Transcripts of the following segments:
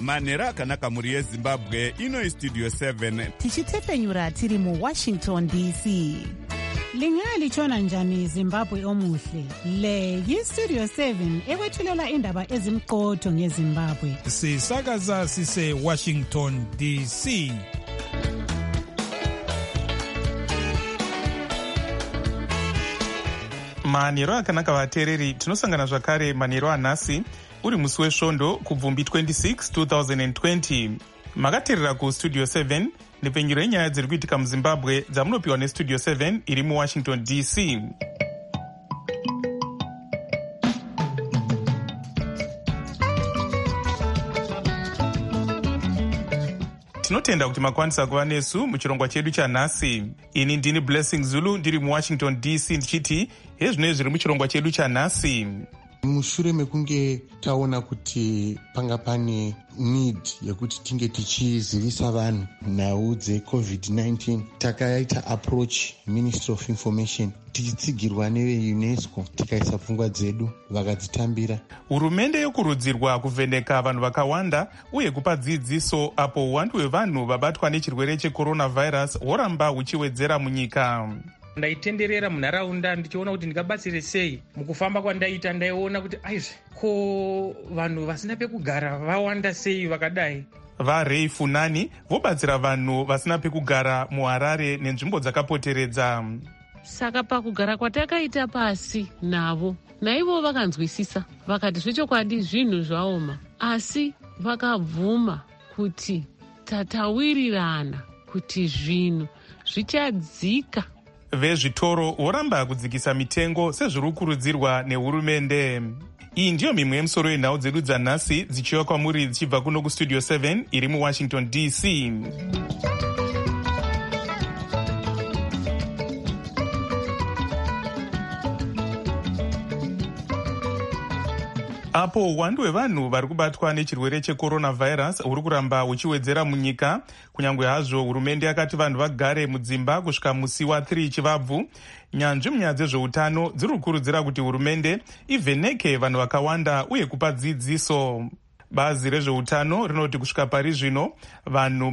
manhero akanaka mhuri yezimbabwe. Ino Studio 7 tichitepfenyura tiri muWashington DC. Linga lichona njani Zimbabwe omuhle? Le yiStudio 7 ekwethulela indaba ezimqotho ngeZimbabwe. Sisakaza sise Washington DC. Manhero akanaka vateereri, tinosangana zvakare manhero anhasi uri musi wesvondo kubvumbi 26 2020. Makateerera kuStudio 7 nepfenyuro yenyaya dziri kuitika muZimbabwe dzamunopiwa neStudio 7 iri muWashington DC. Tinotenda kuti makwanisa kuva nesu muchirongwa chedu chanhasi. Ini ndini Blessing Zulu ndiri muWashington DC ndichiti hezvino zviri muchirongwa chedu chanhasi. Mushure mekunge taona kuti panga pane need yekuti tinge tichizivisa vanhu nhau dzeCovid-19, takaita approach Ministry of Information tichitsigirwa neveUNESCO, tikaisa pfungwa dzedu vakadzitambira. Hurumende yokurudzirwa kuvheneka vanhu vakawanda uye kupa dzidziso apo uwandu hwevanhu vabatwa nechirwere checoronavirus hworamba huchiwedzera munyika. Ndaitenderera munharaunda ndichiona kuti ndingabatsire sei. Mukufamba kwandaita ndaiona kuti aizve ko vanhu vasina pekugara vawanda sei vakadai. VaRay Funani vobatsira vanhu vasina pekugara muHarare nenzvimbo dzakapoteredza. Saka pakugara kwatakaita pasi navo, naivo vakanzwisisa, vakati zvechokwadi zvinhu zvaoma, asi vakabvuma kuti tatawirirana kuti zvinhu zvichadzika. Vezvitoro voramba kudzikisa mitengo sezviri kukurudzirwa nehurumende. Iyi ndiyo mimwe yemusoro yenhau dzedu dzanhasi dzichiva kwamuri dzichibva kuno kuStudio 7 iri muWashington DC. Apo uwandu hwevanhu vari kubatwa nechirwere checoronavirus huri kuramba huchiwedzera munyika, kunyange hazvo hurumende yakati vanhu vagare mudzimba kusvika musi wa3 chivabvu, nyanzvi munyaya dzezveutano dziri kukurudzira kuti hurumende ivheneke vanhu vakawanda uye kupa dzidziso. Bazi rezveutano rinoti kusvika pari zvino vanhu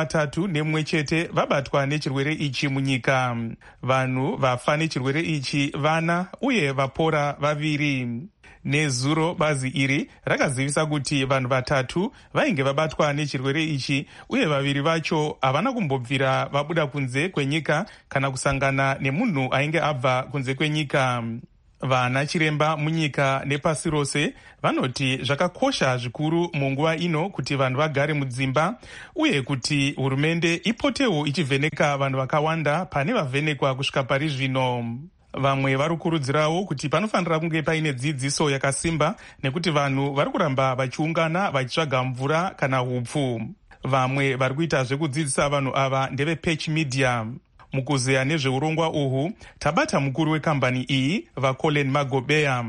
31 chete vabatwa nechirwere ichi munyika. Vanhu vafa nechirwere ichi vana uye vapora 2. Nezuro bazi iri rakazivisa kuti vanhu 3 vainge vabatwa nechirwere ichi uye 2 vacho havana kumbobvira vabuda kunze kwenyika kana kusangana nemunhu ainge abva kunze kwenyika. Vana chiremba munyika nepasi rose vanoti zvakakosha zvikuru munguva ino kuti vanhu vagare mudzimba uye kuti hurumende ipotewo ichivheneka vanhu vakawanda pane vavhenekwa kusvika pari zvino. Vamwe vari kukurudzirawo kuti panofanira kunge paine dzidziso yakasimba nekuti vanhu vari kuramba vachiungana vachitsvaga mvura kana hupfu. Vamwe vari kuita zvekudzidzisa vanhu ava ndevePatch Media. Mukuzeya nezveurongwa uhu tabata mukuru wekambani iyi vaColin Magobeya.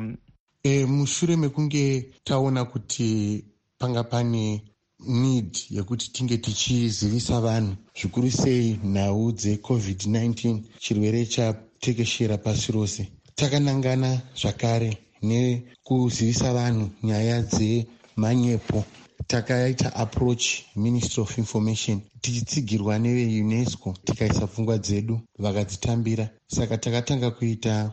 Mushure mekunge taona kuti panga pane need yekuti tinge tichizivisa vanhu zvikuru sei nhau dzeCovid-19, chirwere chatekeshera pasi rose, takanangana zvakare nekuzivisa vanhu nyaya dzemanyepo. Takaita approach Ministry of Information tichitsigirwa neveUNESCO, tikaisa pfungwa dzedu vakadzitambira. Saka takatanga kuita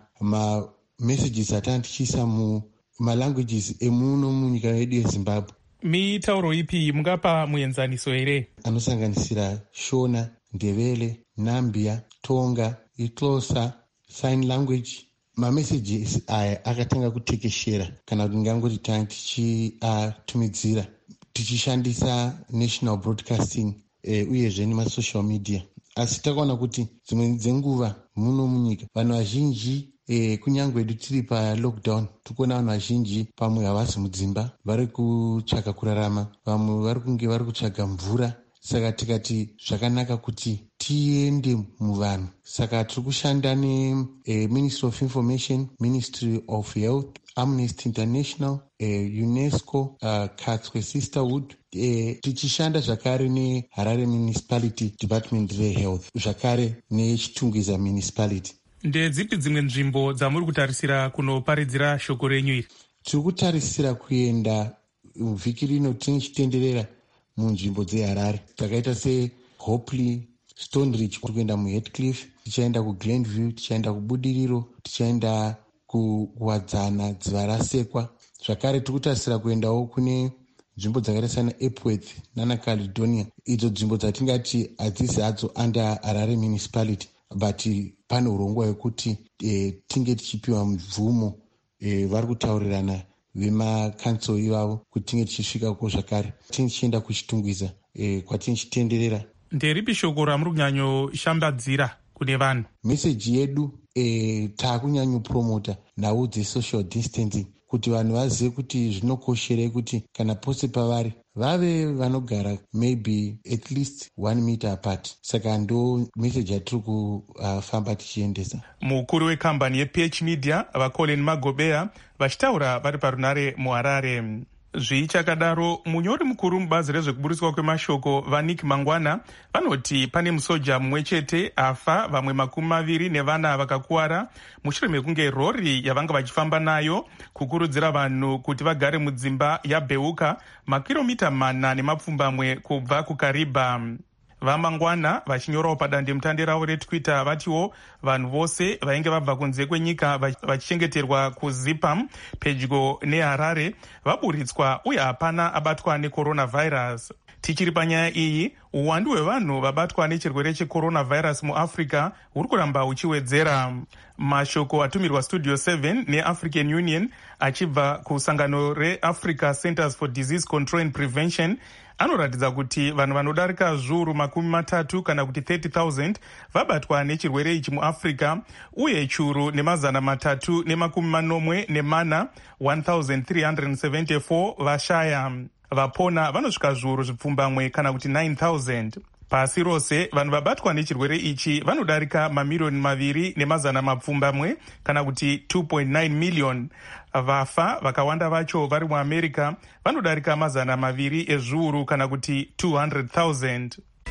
messages atanga tichiisa mumalanguages emuno munyika yedu yeZimbabwe. Mitauro ipi mungapa muenzaniso here? Anosanganisira Shona, Ndebele, Nambia, Tonga, iXhosa, sign language. Mamessages aya akatanga kutekeshera kana kuti ngangoti tanga tichiatumidzira tichishandisa national broadcasting uyezve nemasocial media. Asi takaona kuti dzimwe dzenguva muno munyika vanhu vazhinji kunyange edu tiri palockdown tikuona vanhu vazhinji pamwe havasi mudzimba vari kutsvaga kurarama, vamwe vari kunge vari kutsvaga mvura. Saka tikati zvakanaka kuti tiende muvanhu. Saka tiri kushanda neMinistry of Information, Ministry of Health, Amnesty International, UNESCO, Katswe Sisterhood, tichishanda zvakare neHarare Municipality Department reHealth, zvakare neChitungwiza Municipality. Ndedzipi dzimwe nzvimbo dzamuri kutarisira kunoparidzira shoko renyu iri? Tiri kutarisira kuenda vhiki rino tichitenderera munzvimbo dzeHarare dzakaita seHopley, Stone Ridge, kuenda muHeathcliff, tichaenda kuGlenview, tichaenda kuBudiriro, tichaenda kuwadzana, Dziva raSekwa. Zvakare tiri kutarisira kuendawo kune nzvimbo dzakaita sana Epworth nanaCaledonia, idzo nzvimbo dzatingati hadzisi hadzo under Harare municipality, but pane urongwa hwekuti tinge tichipiwa mubvumo. Vari kutaurirana vemakansel ivavo kuti tinge tichisvikako zvakare, tinge tichienda kuchitungwiza kwatinge tichitenderera. Nderipi shoko ramuri kunyanyoshambadzira kune vanhu? Meseji yedu taakunyanyopromota nhau dzesocial distancing, kuti vanhu vazive kuti zvinokosherei kuti kana pose pavari vave vanogara maybe at least 1 meter apart. Saka ndo meseji yatiri kufamba tichiendesa. Mukuru wekambani yePH Media vaColin Magobea vachitaura vari parunare muHarare. Zvichakadaro, munyori mukuru mubazi rezvekuburitswa kwemashoko vaNick Mangwana vanoti pane musoja mumwe chete afa, vamwe 24 vakakuwara mushure mekunge rori yavanga vachifamba nayo kukurudzira vanhu kuti vagare mudzimba yabheuka makiromita 4 kubva kuKariba. VaMangwana vachinyorawo padandemutande ravo reTwitter vatiwo vanhu vose vainge vabva kunze kwenyika vachichengeterwa kuZipam pedyo neHarare vaburitswa uye hapana abatwa necoronavirus. Tichiri panyaya iyi, uwandu hwevanhu vabatwa nechirwere checoronavirus muAfrica huri kuramba huchiwedzera. Mashoko atumirwa Studio 7 neAfrican Union achibva kusangano reAfrica Centers for Disease Control and Prevention anoratidza kuti vanhu vanodarika zviuru 30 kana kuti 30,000 vabatwa nechirwere ichi muAfrica, uye chiuru 340 1374 vashaya. Vapona vanosvika zviuru zvipfumbamwe kana kuti 9,000. Pasi rose vanhu vabatwa nechirwere ichi vanodarika mamirioni 2,100 kana kuti 2.9 million. Vafa vakawanda vacho vari muAmerica vanodarika 200 ezviuru kana kuti 200,000.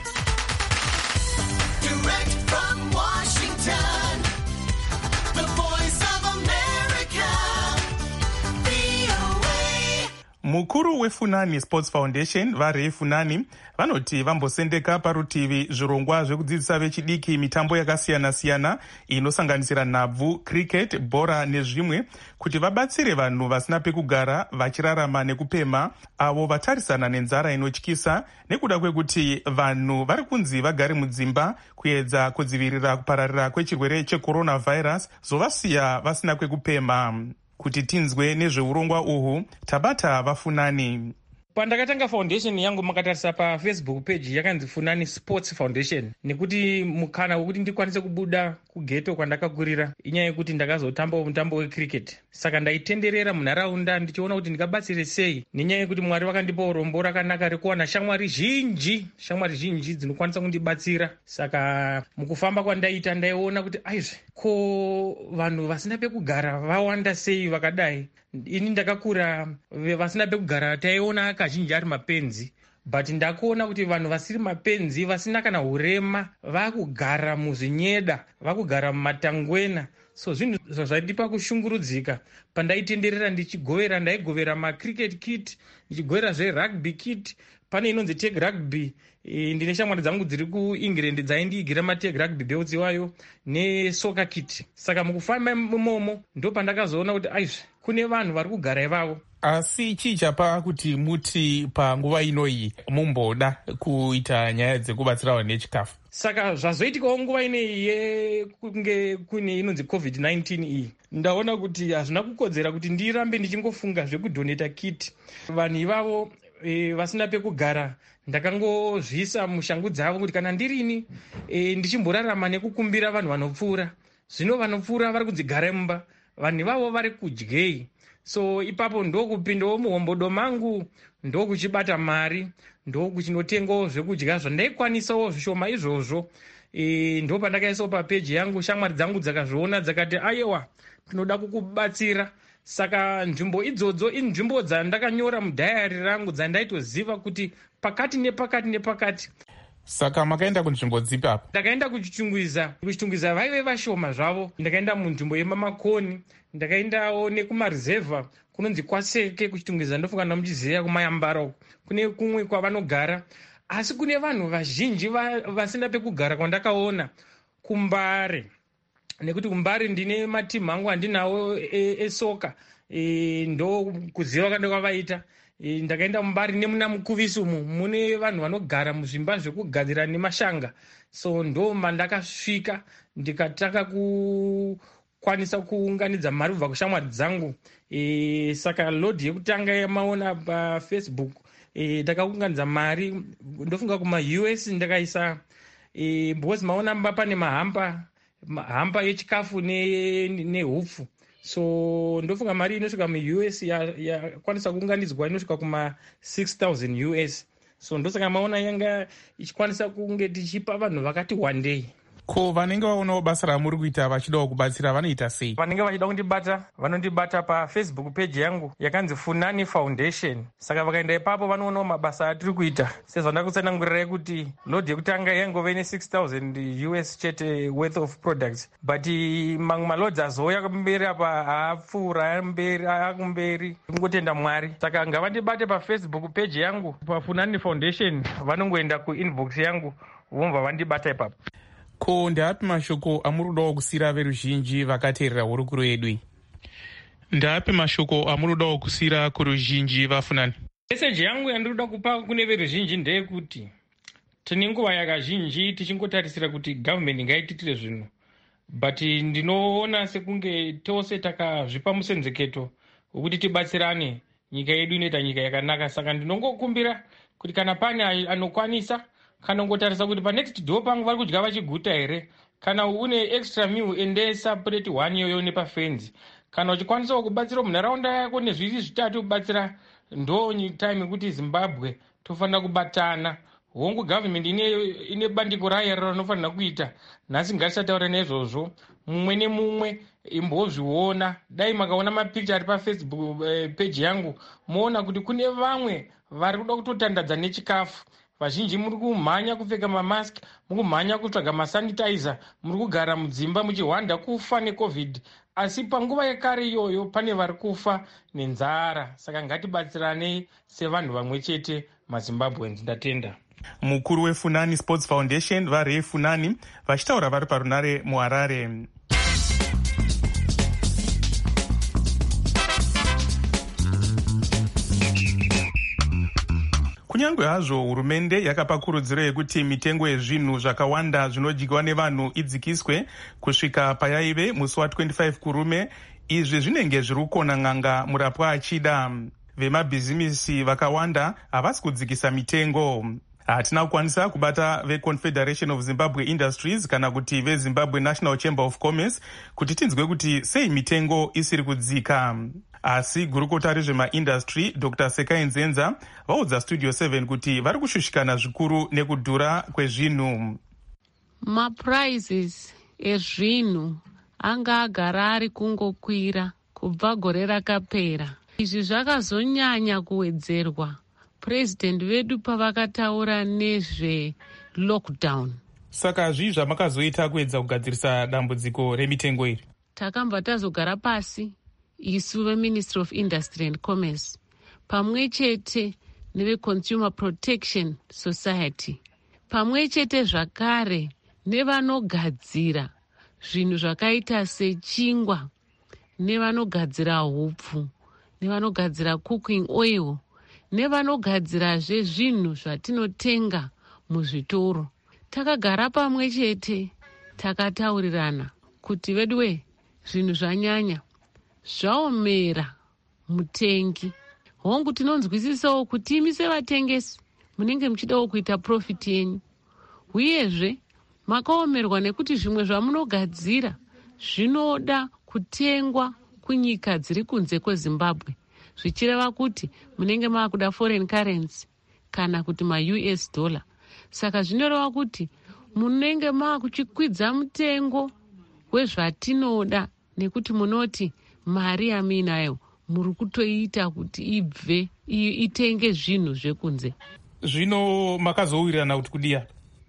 Mukuru weFunani Sports Foundation vaRay Funani vanoti vambosendeka parutivi zvirongwa zvekudzidzisa vechidiki mitambo yakasiyana-siyana inosanganisira nhabvu, cricket, bhora nezvimwe kuti vabatsire vanhu vasina pekugara vachirarama nekupema, avo vatarisana nenzara inotyisa nekuda kwekuti vanhu vari kunzi vagare mudzimba kuedza kudzivirira kupararira kwechirwere checoronavirus zovasiya vasina kwekupema. Kuti tinzwe nezveurongwa uhu, tabata vaFunani. Pandakatanga foundation yangu makatarisa paFacebook page yakanzi Funani Sports Foundation, nekuti mukana wekuti ndikwanise kubuda kugeto kwandakakurira inyaya yekuti ndakazotamba mutambo wecricket. Saka ndaitenderera munharaunda ndichiona kuti ndingabatsire sei, nenyaya yekuti Mwari vakandipa urombo rakanaka rekuwana shamwari zhinji dzinokwanisa kundibatsira. Saka mukufamba kwandaita ndaiona kuti aizve ko vanhu vasina pekugara vawanda sei vakadai. Ini ndakakura vasina pekugara taiona kazhinji ari mapenzi, but ndakuona kuti vanhu vasiri mapenzi, vasina kana urema, vakugara muzvinyeda, vakugara mumatangwena. So zvinhu zvaidipa kushungurudzika. Pandaitenderera ndichigovera, ndaigovera macricket kit, ndichigovera zverugby kit. Pane inonzi tag rugby, ndine shamwari dzangu dziri kuEngland dzaindiigira matag rugby belts iwayo nesoccer kit. Saka mukufamba imomo ndo pandakazoona kuti aizve kune vanhu vari kugara ivavo. Asi chii chapa kuti muti panguva inoyi mumboda kuita nyaya dzekubatsira vanhu nechikafu? Saka zvazoitikawo nguva ineyi yekunge kune inonzi COVID-19 iyi, ndaona kuti hazvina kukodzera kuti ndirambe ndichingofunga zvekudhoneta kit. Vanhu ivavo vasina pekugara ndakangozviisa mushangu dzavo kuti kana ndirini ndichimborarama nekukumbira vanhu vanopfuura. Zvino vanopfuura vari kudzigara mumba, vanhu ivavo vari kudyei. So ipapo ndokupindawo muhombodo mangu, ndokuchibata mari, ndokuchinotengawo zvekudya zvandaikwanisawo zvishoma izvozvo. Ndo pandakaisawo papeji yangu, shamwari dzangu dzakazviona dzakati aiwa tinoda kukubatsira. Saka nzvimbo idzodzo inzvimbo dzandakanyora mudhayari rangu dzandaitoziva kuti pakati nepakati nepakati. Saka makaenda kunzvimbo dzipi apo? Ndakaenda kuchitungwiza vaive vashoma zvavo. Ndakaenda munzvimbo yemamakoni, ndakaendawo nekumaruzevha kunonzi Kwaseke kuchitungwiza. Ndofunga ndamuchiziva kumayambara uko kune kumwe kwavanogara, asi kune vanhu vazhinji vasina pekugara kwandakaona kuMbare, nekuti kuMbare ndine matimu angu andinawo esoka, ndo kuziva kanda kwavaita. Ndakaenda muMbare nemuna Mukuvisi umu mune vanhu vanogara muzvimba zvekugadzira nemashanga, so ndo mandakasvika ndikataka kukwanisa kuunganidza mari kubva kushamwari dzangu. Saka lodhi yekutanga yamaona paFacebook, ndakaunganidza mari ndofunga kuma-US ndakaisa, because maona mba pane mahamba yechikafu nehupfu. So ndofunga mari inosvika mu-US yakwanisa kuunganidzwa inosvika kuma$6,000 US. So ndosaka maona yanga ichikwanisa kunge tichipa vanhu vakati wandei. Ko vanenge vaonawo basa ramuri kuita vachidawo kubatsira vanoita sei? Vanenge vachida kundibata vanondibata paFacebook page yangu yakanzi Funani Foundation. Saka vakaenda ipapo vanoonawo mabasa atiri kuita. Sezvo ndakutsanangurirai kuti lodhi yekutanga yangove ne$6,000 US chete worth of products, but mamwe malodzi azouya kumberi apa haapfuura akumberi, kungotenda Mwari. Saka ngavandibate paFacebook page yangu paFunani Foundation, vanongoenda kuinbox yangu vomva vandibata ipapo. Ko ndeapi mashoko amurudawo kusiyira veruzhinji vakateerera hurukuro yedu? Ndeapi mashoko amurudawo kusiyira kuruzhinji vafunani? Meseji yangu yandiroda kupa kune veruzhinji ndeyekuti tine nguva yakazhinji tichingotarisira kuti gavhumenti ngaititire zvinhu, but ndinoona sekunge tose takazvipa musenzeketo wekuti tibatsirane, nyika yedu inoita nyika yakanaka. Saka ndinongokumbira kuti kana pane anokwanisa, kana ungotarisa kuti panext door pangu vari kudya vachiguta here, kana une extra meal endesa plate 1 yoyo nepafenzi. Kana uchikwanisawo kubatsira munharaunda yako nezviri zvitatu kubatsira, ndo time yekuti Zimbabwe tofanira kubatana. Hongu gavhumenti ine bandiko rayo rinofanira kuita. Nhasi ngatisataura nezvozvo, mumwe nemumwe imbozviona. Dai makaona mapikicha ari paFacebook page yangu, moona kuti kune vamwe vari kuda kutotandadza nechikafu. Vazhinji muri kumhanya kupfeka mamask, muri kumhanya kutsvaga masanitizer, muri kugara mudzimba muchihwanda kufa neCovid. Asi panguva yekare iyoyo pane vari kufa nenzara. Saka ngatibatsiranei sevanhu vamwe chete maZimbabweans. Ndatenda. Mukuru weFunani Sports Foundation vaRay Funani vachitaura vari parunare muHarare. Kunyange hazvo hurumende yakapa kurudziro yekuti mitengo yezvinhu zvakawanda zvinodyiwa nevanhu idzikiswe kusvika payaive musi wa25 kurume, izvi zvinenge zviri kukona n'anga murapwa achida. Vemabhizimisi vakawanda havasi kudzikisa mitengo. Hatina kukwanisa kubata veConfederation of Zimbabwe Industries kana kuti veZimbabwe National Chamber of Commerce kuti tinzwe kuti sei mitengo isiri kudzika. Asi gurukota rezvemaindustry Dr. Sekai Nzenza vaudza Studio 7 kuti vari kushushikana zvikuru nekudhura kwezvinhu. Maprizes ezvinhu anga agara ari kungokwira kubva gore rakapera. Izvi zvakazonyanya kuwedzerwa President vedu pavakataura nezve-lockdown. Saka zvii zvamakazoita kuedza kugadzirisa dambudziko remitengo iri? Takamba tazogara pasi isu veMinistry of Industry and Commerce pamwe chete neveConsumer Protection Society, pamwe chete zvakare nevanogadzira zvinhu zvakaita sechingwa, nevanogadzira hupfu, nevanogadzira cooking oil, nevanogadzirazve zvinhu zvatinotenga muzvitoro. Takagara pamwe chete takataurirana kuti veduwe, zvinhu zvanyanya, zvaomera mutengi. Hongu tinonzwisisawo kuti imi sevatengesi munenge muchidawo kuita profit yenyu, uyezve makaomerwa nekuti zvimwe zvamunogadzira zvinoda kutengwa kunyika dziri kunze kweZimbabwe, zvichireva kuti munenge maakuda foreign currency kana kuti ma-US dollar. Saka zvinoreva kuti munenge maakuchikwidza mutengo wezvatinoda nekuti munoti mari yamuinayo muri kutoita kuti ibve itenge zvinhu zvekunze. Zvino makazowirirana kuti kudia?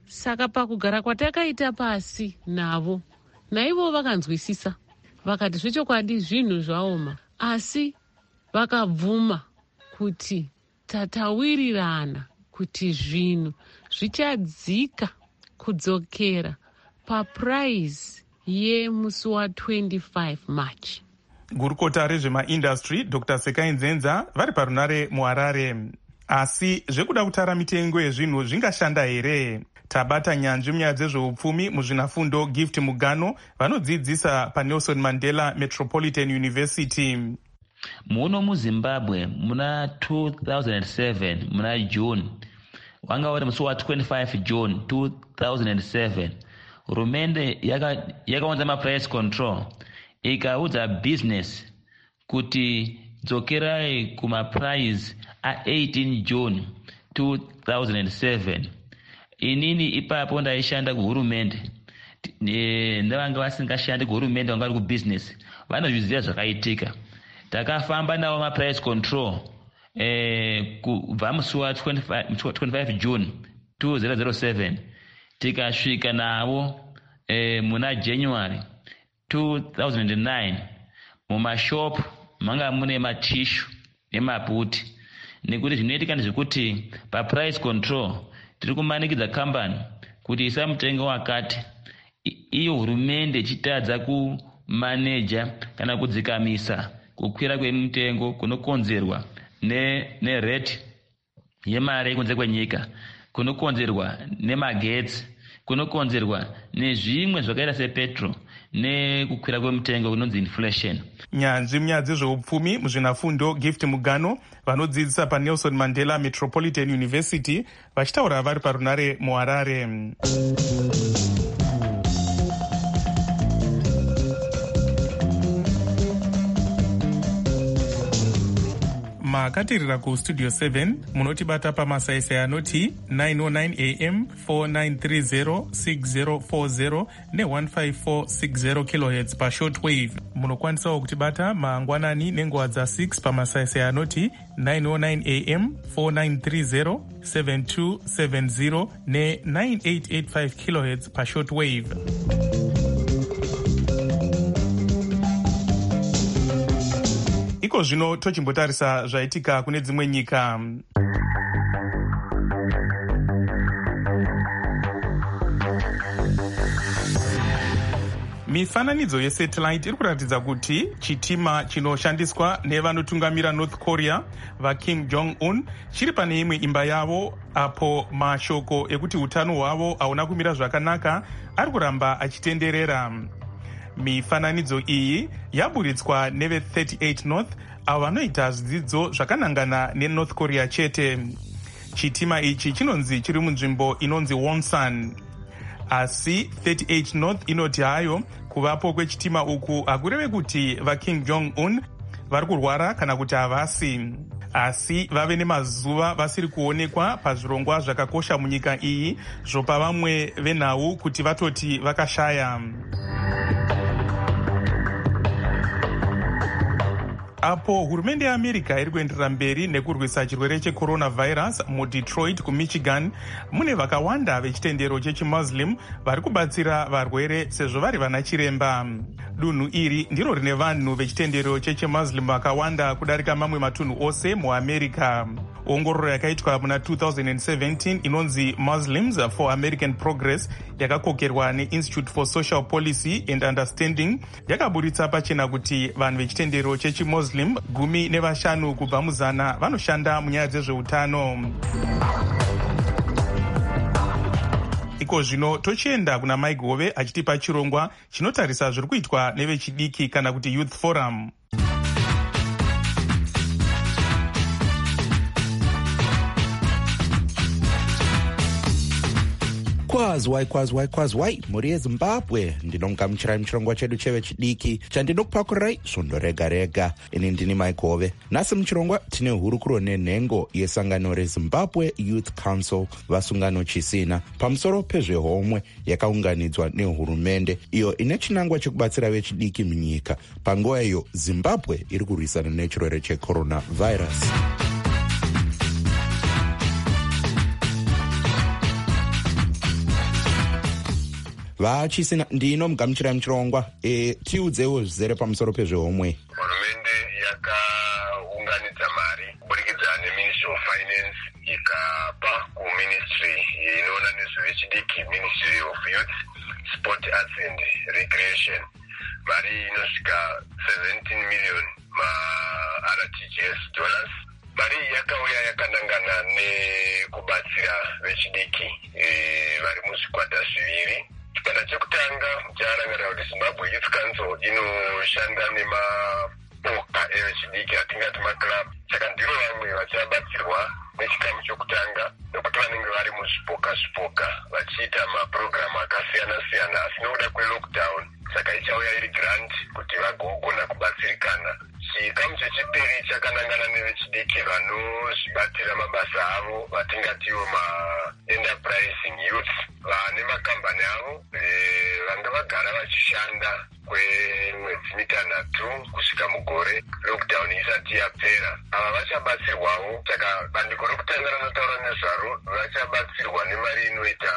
Saka pakugara kwatakaita pasi navo, naivo vakanzwisisa, vakati zvechokwadi zvinhu zvaoma, asi vakabvuma kuti tatawirirana kuti zvinhu zvichadzika kudzokera papuraisi yemusi wa25 March. Gurukota rezvemaindastry Dr. Sekai Nzenza vari parunare muHarare. Asi zvekuda kutara mitengo yezvinhu zvingashanda here? Tabata nyanzvi munyaya dzezveupfumi muzvinafundo Gift Mugano vanodzidzisa paNelson Mandela Metropolitan University. Muno muZimbabwe muna 2007 muna June, wanga uri musi wa25 June 2007, hurumende yakaunza maprice control ikaudza business kuti dzokerai kumaprice a18 June 2007. Inini ipapo ndaishanda kuhurumende, ndavanga vasingashandi kuhurumende, vanga vari kubusiness, vanozviziva zvakaitika. Takafamba navo maprice control kubva musi wa25 June 2007 tikasvika navo muna January 2009 mumashopu manga mune matishu nemaputi, nekuti zvinoitika ndezvekuti paprice control tiri kumanikidza kambani kuti isa mutengo wakati, iyo hurumende ichitadza kumaneja kana kudzikamisa kukwira kwemitengo kunokonzerwa nerate yemari yekunze kwenyika, kunokonzerwa nemagetsi, kunokonzerwa nezvimwe zvakaita sepetrol nekukwira kwemitengo kunonzi inflation. Nyanzvi munyaya dzezveupfumi muzvinafundo Gift Mugano vanodzidzisa paNelson Mandela Metropolitan University vachitaura vari parunare muHarare. Makatirira kustudio 7 munotibata pamasaisai anoti 909 am 4930 6040 ne15460 kHz pashortwave. Munokwanisawo kutibata mangwanani nenguva dza6 pamasaisai anoti 909 am 4930 7270 ne9885 kHz pashortwave. Iko zvino tochimbotarisa zvaitika kune dzimwe nyika. Mifananidzo yesatellite iri kuratidza kuti chitima chinoshandiswa nevanotungamira North Korea vaKim Jong-un chiri pane imwe imba yavo, apo mashoko ekuti utano hwavo hauna kumira zvakanaka ari kuramba achitenderera. Mifananidzo iyi yaburitswa neve38 North avo vanoita zvidzidzo zvakanangana neNorth Korea chete. Chitima ichi chinonzi chiri munzvimbo inonzi Wonsan. Asi 38 North inoti hayo kuvapo kwechitima uku hakureve kuti vaKim Jong-un vari kurwara kana kuti havasi, asi vave nemazuva vasiri kuonekwa pazvirongwa zvakakosha munyika iyi zvopa vamwe venhau kuti vatoti vakashaya. Apo hurumende yeAmerica iri kuenderera mberi nekurwisa chirwere checoronavirus muDetroit kuMichigan, mune vakawanda vechitendero chechimuslim vari kubatsira varwere sezvo vari vana chiremba. Dunhu iri ndiro rine vanhu vechitendero chechimuslim vakawanda kudarika mamwe matunhu ose muAmerica. Ongororo yakaitwa muna 2017 inonzi Muslims for American Progress yakakokerwa neInstitute for Social Policy and Understanding yakaburitsa pachena kuti vanhu vechitendero chechimuslim 15 kubva muzana vanoshanda munyaya dzezveutano. Iko zvino tochienda kuna Maigove achitipa chirongwa chinotarisa zviri kuitwa nevechidiki kana kuti Youth Forum. kwazwai mhuri yeZimbabwe, ndinomugamuchirai muchirongwa chedu chevechidiki chandinokupakurirai svondo rega rega. Ini ndini Maigove. Nhasi muchirongwa tine hurukuro nenhengo yesangano reZimbabwe Youth Council vasungano chisina pamusoro pezvehomwe yakaunganidzwa nehurumende iyo ine chinangwa chekubatsira vechidiki munyika. Panguva iyo Zimbabwe iri kurwisana nechirwere checoronavirus. vachisina ndino mugamuchira muchirongwa tiudzewo zvizere pamusoro pezvehomwe. Hurumende yakaunganidza mari kuburikidza neministry of finance ikapa kuministry inoona nezvevechidiki, ministry of youth, sport, arts and recreation, mari inosvika 17 million ma-RTGS dollars. Mari yakauya yakanangana nekubatsira vechidiki vari muzvikwata zviviri. Chikwata chekutanga charangarira kuti Zimbabwe Youth Council inoshanda nemapoka evechidiki atingati maclub. Saka ndiro vamwe vachabatsirwa nechikamu chokutanga nekuti vanenge vari muzvipoka vachiita mapurogiramu akasiyana-siyana, asi nokuda kwelockdown saka ichauya iri grant kuti vagogona kubatsirikana. Chikamu chechipiri chakanangana nevechidiki vanozvibatira mabasa avo vatingatiwo ma-enterprising youth, vane makambani avo vanga vagara vachishanda kwemwedzi mitanhatu kusvika mugore lockdown isati yapera. Ava vachabatsirwawo, saka bandiko rokutanga rinotaura nezvaro vachabatsirwa nemari inoita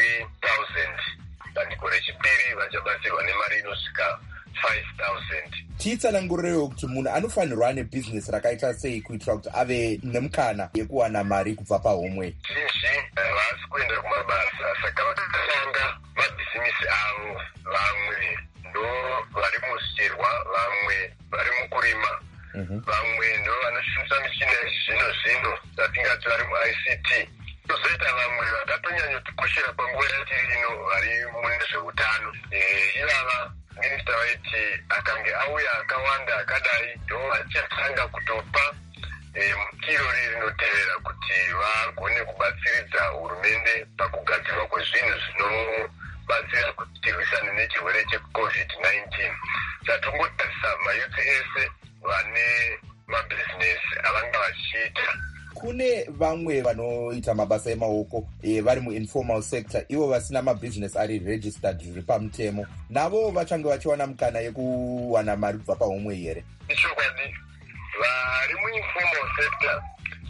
3,000. Bandiko rechipiri vachabatsirwa nemari inosvika 5,000. Titsanangurirewo kuti munhu anofanirwa ane bhizinesi rakaita sei kuitira kuti ave nemukana yekuwana mari kubva pahomwe. Zhinji havasi kuenda kumabasa, saka vakatanga mabhizinesi avo. Vamwe ndo vari muzvicherwa, vamwe vari mukurima, vamwe ndo vanoshandisa michina yezvino zatingati vari muICT. Tozoita vamwe vakatonyanyotikoshera panguva yatiri ino vari munezveutano. Ivava minista waiti akange auya akawanda akadai ndo vachatanga kutopa mukiro rinotevera kuti vagone kubatsiridza hurumende pakugadzirwa kwezvinhu zvinobatsira kuti tirwisane nechirwere cheCovid-19. Tatongotarisa mayuthi ese vane mabhizinesi avanga vachiita. Kune vamwe vanoita mabasa emaoko vari muinformal sector, ivo vasina mabhizinesi ari registered zviri pamutemo, navo vachange vachiwana mukana yekuwana mari kubva pahomwe here? Ichokwadi, vari muinformal sector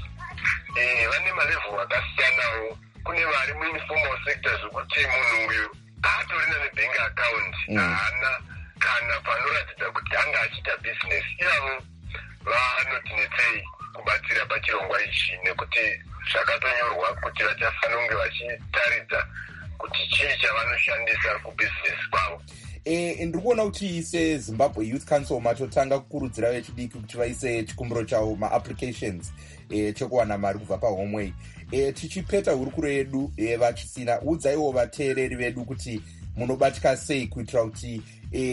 vane malevhuru akasiyanawo. Kune vari muinformal sector zvokuti munhu uyu haatorina nebank account, haana kana panoratidza kuti anga achiita bhizinesi. Ivavo vanotinetsei kubatsira pachirongwa ichi nekuti zvakatonyorwa kuti vachafanira kunge vachitaridza kuti chii chavanoshandisa kubhizinesi kwavo. Ndiri kuona kuti seZimbabwe Youth Council matotanga kukurudzira vechidiki kuti vaise chikumbiro chavo maapplications chekuwana mari kubva pahomwe. Tichipeta hurukuro yedu vachisina, udzaiwo vateereri vedu kuti munobatika sei kuitira kuti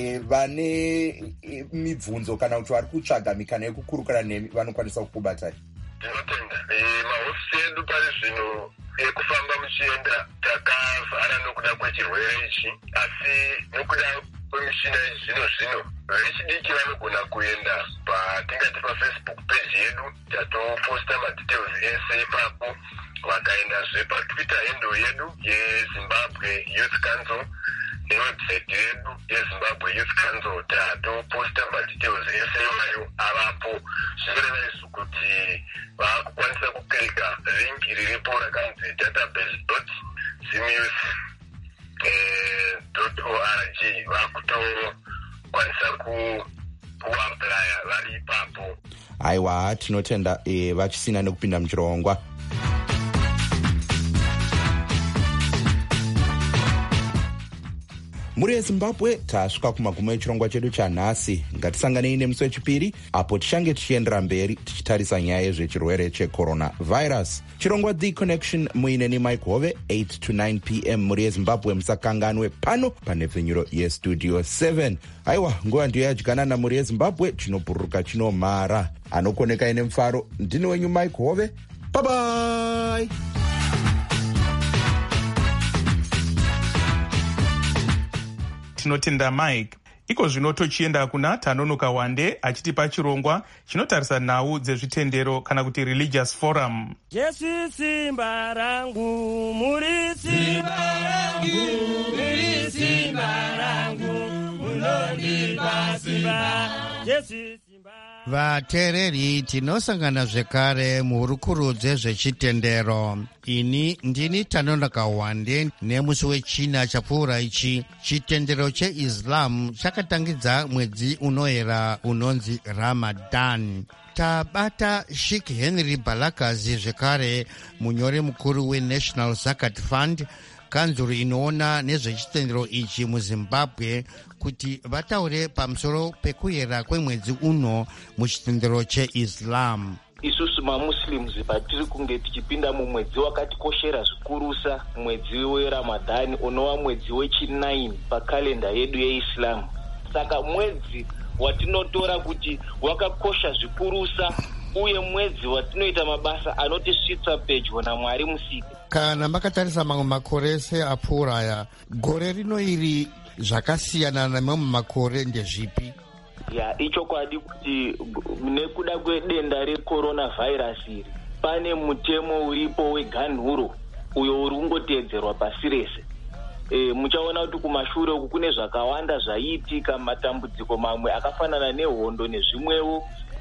vane mibvunzo kana kuti vari kutsvaga mikana yekukurukura nemi vanokwanisa kukubatai. Ndinotenda mahofisi edu pari zvino ekufamba muchienda takavhara nokuda kwechirwere ichi, asi nokuda kwemishina yezvino vechidiki vanogona kuenda patingati pafacebook page yedu, tatoposta madetails ese ipapo. Vakaendazve patwitter handle yedu yeZimbabwe Youth Council newebsite yedu yeZimbabwe Youth Council, tatoposta madetails ese iwayo avapo. Zvinoreva izvo kuti vakukwanisa kuklika link riripo rakanzi database.zimus.org, vakutokwanisa kuaplya vari ipapo. Aiwa, tinotenda vachisina nekupinda muchirongwa. Muri yeZimbabwe tasvika kumagumo echirongwa chedu chanhasi. Ngatisanganei nemusi wechipiri apo tichange tichiendera mberi tichitarisa nyaya yezvechirwere cheCoronavirus. Chirongwa The Connection muineni Mike Hove 8 to 9 p.m. muri yeZimbabwe. Musakanganwe pano panepfenyuro yestudio 7. Aiwa, nguva ndiyo yadyanana muri yeZimbabwe, chinobhururuka chinomhara. Anokoneka ine mufaro, ndini wenyu Mike Hove. Bye bye. Tinotenda Mike. Iko zvino tochienda kuna Tanonoka Wande achitipa chirongwa chinotarisa nhau dzezvitendero kana kuti religious forum. Jesu simba rangu, muri simba rangu, muri simba rangu, munondipa simba. Jesu simba vateereri tinosangana zvekare muhurukuro dzezvechitendero. Ini ndini Tanonaka Wande. Nemusi wechina chapfuura ichi, chitendero cheIslam chakatangidza mwedzi unoyera unonzi Ramadan. Tabata Sheikh Henry Balakazi zvekare, munyori mukuru weNational Zakat Fund, kanzuru inoona nezvechitendero ichi muZimbabwe, kuti vataure pamusoro pekuyera kwemwedzi uno muchitendero cheIslam. Isusu maMuslims patiri kunge tichipinda mumwedzi wakatikoshera zvikurusa, mwedzi weRamadhani unova mwedzi wechi9 pakalenda yedu yeIslam. Saka mwedzi watinotora kuti wakakosha zvikurusa, uye mwedzi watinoita mabasa anotisvitsa pedyo naMwari Musiki. Kana makatarisa mamwe makore seapfuura aya, gore rino iri zvakasiyana namamwe makore ndezvipi? Ichokwadi kuti nekuda kwedenda reCoronavirus iri, pane mutemo uripo weganhuro uyo uri kungoteedzerwa pasi rese. Muchaona kuti kumashure uku kune zvakawanda zvaiitika, matambudziko mamwe akafanana nehondo nezvimwewo,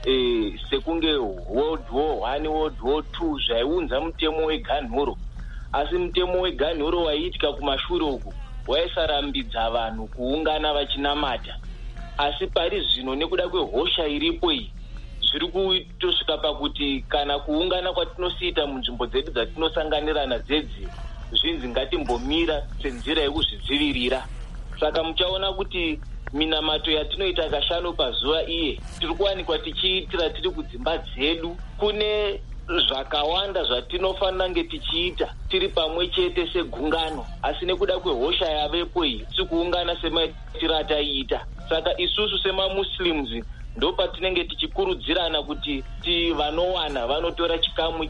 sekunge World War I, World War II zvaiunza mutemo weganhuro. Asi mutemo weganhuro waiitika kumashure uku waisarambidza vanhu kuungana vachinamata. Asi pari zvino nekuda kwehosha iripo iyi, zviri kutosvika pakuti kana kuungana kwatinosiita munzvimbo dzedu dzatinosanganirana dzedzi, zvinzi ngatimbomira senzira yekuzvidzivirira. Saka muchaona kuti minamato yatinoita kashanu pazuva iye tiri kuwanikwa tichiitira tiri kudzimba dzedu. Kune zvakawanda zvatinofanira nge tichiita tiri pamwe chete segungano, asi nekuda kwehosha yavepo iyi tikuungana semaitira taiita. Saka isusu semaMuslims ndo patinenge tichikurudzirana kuti vanowana vanotora chikamu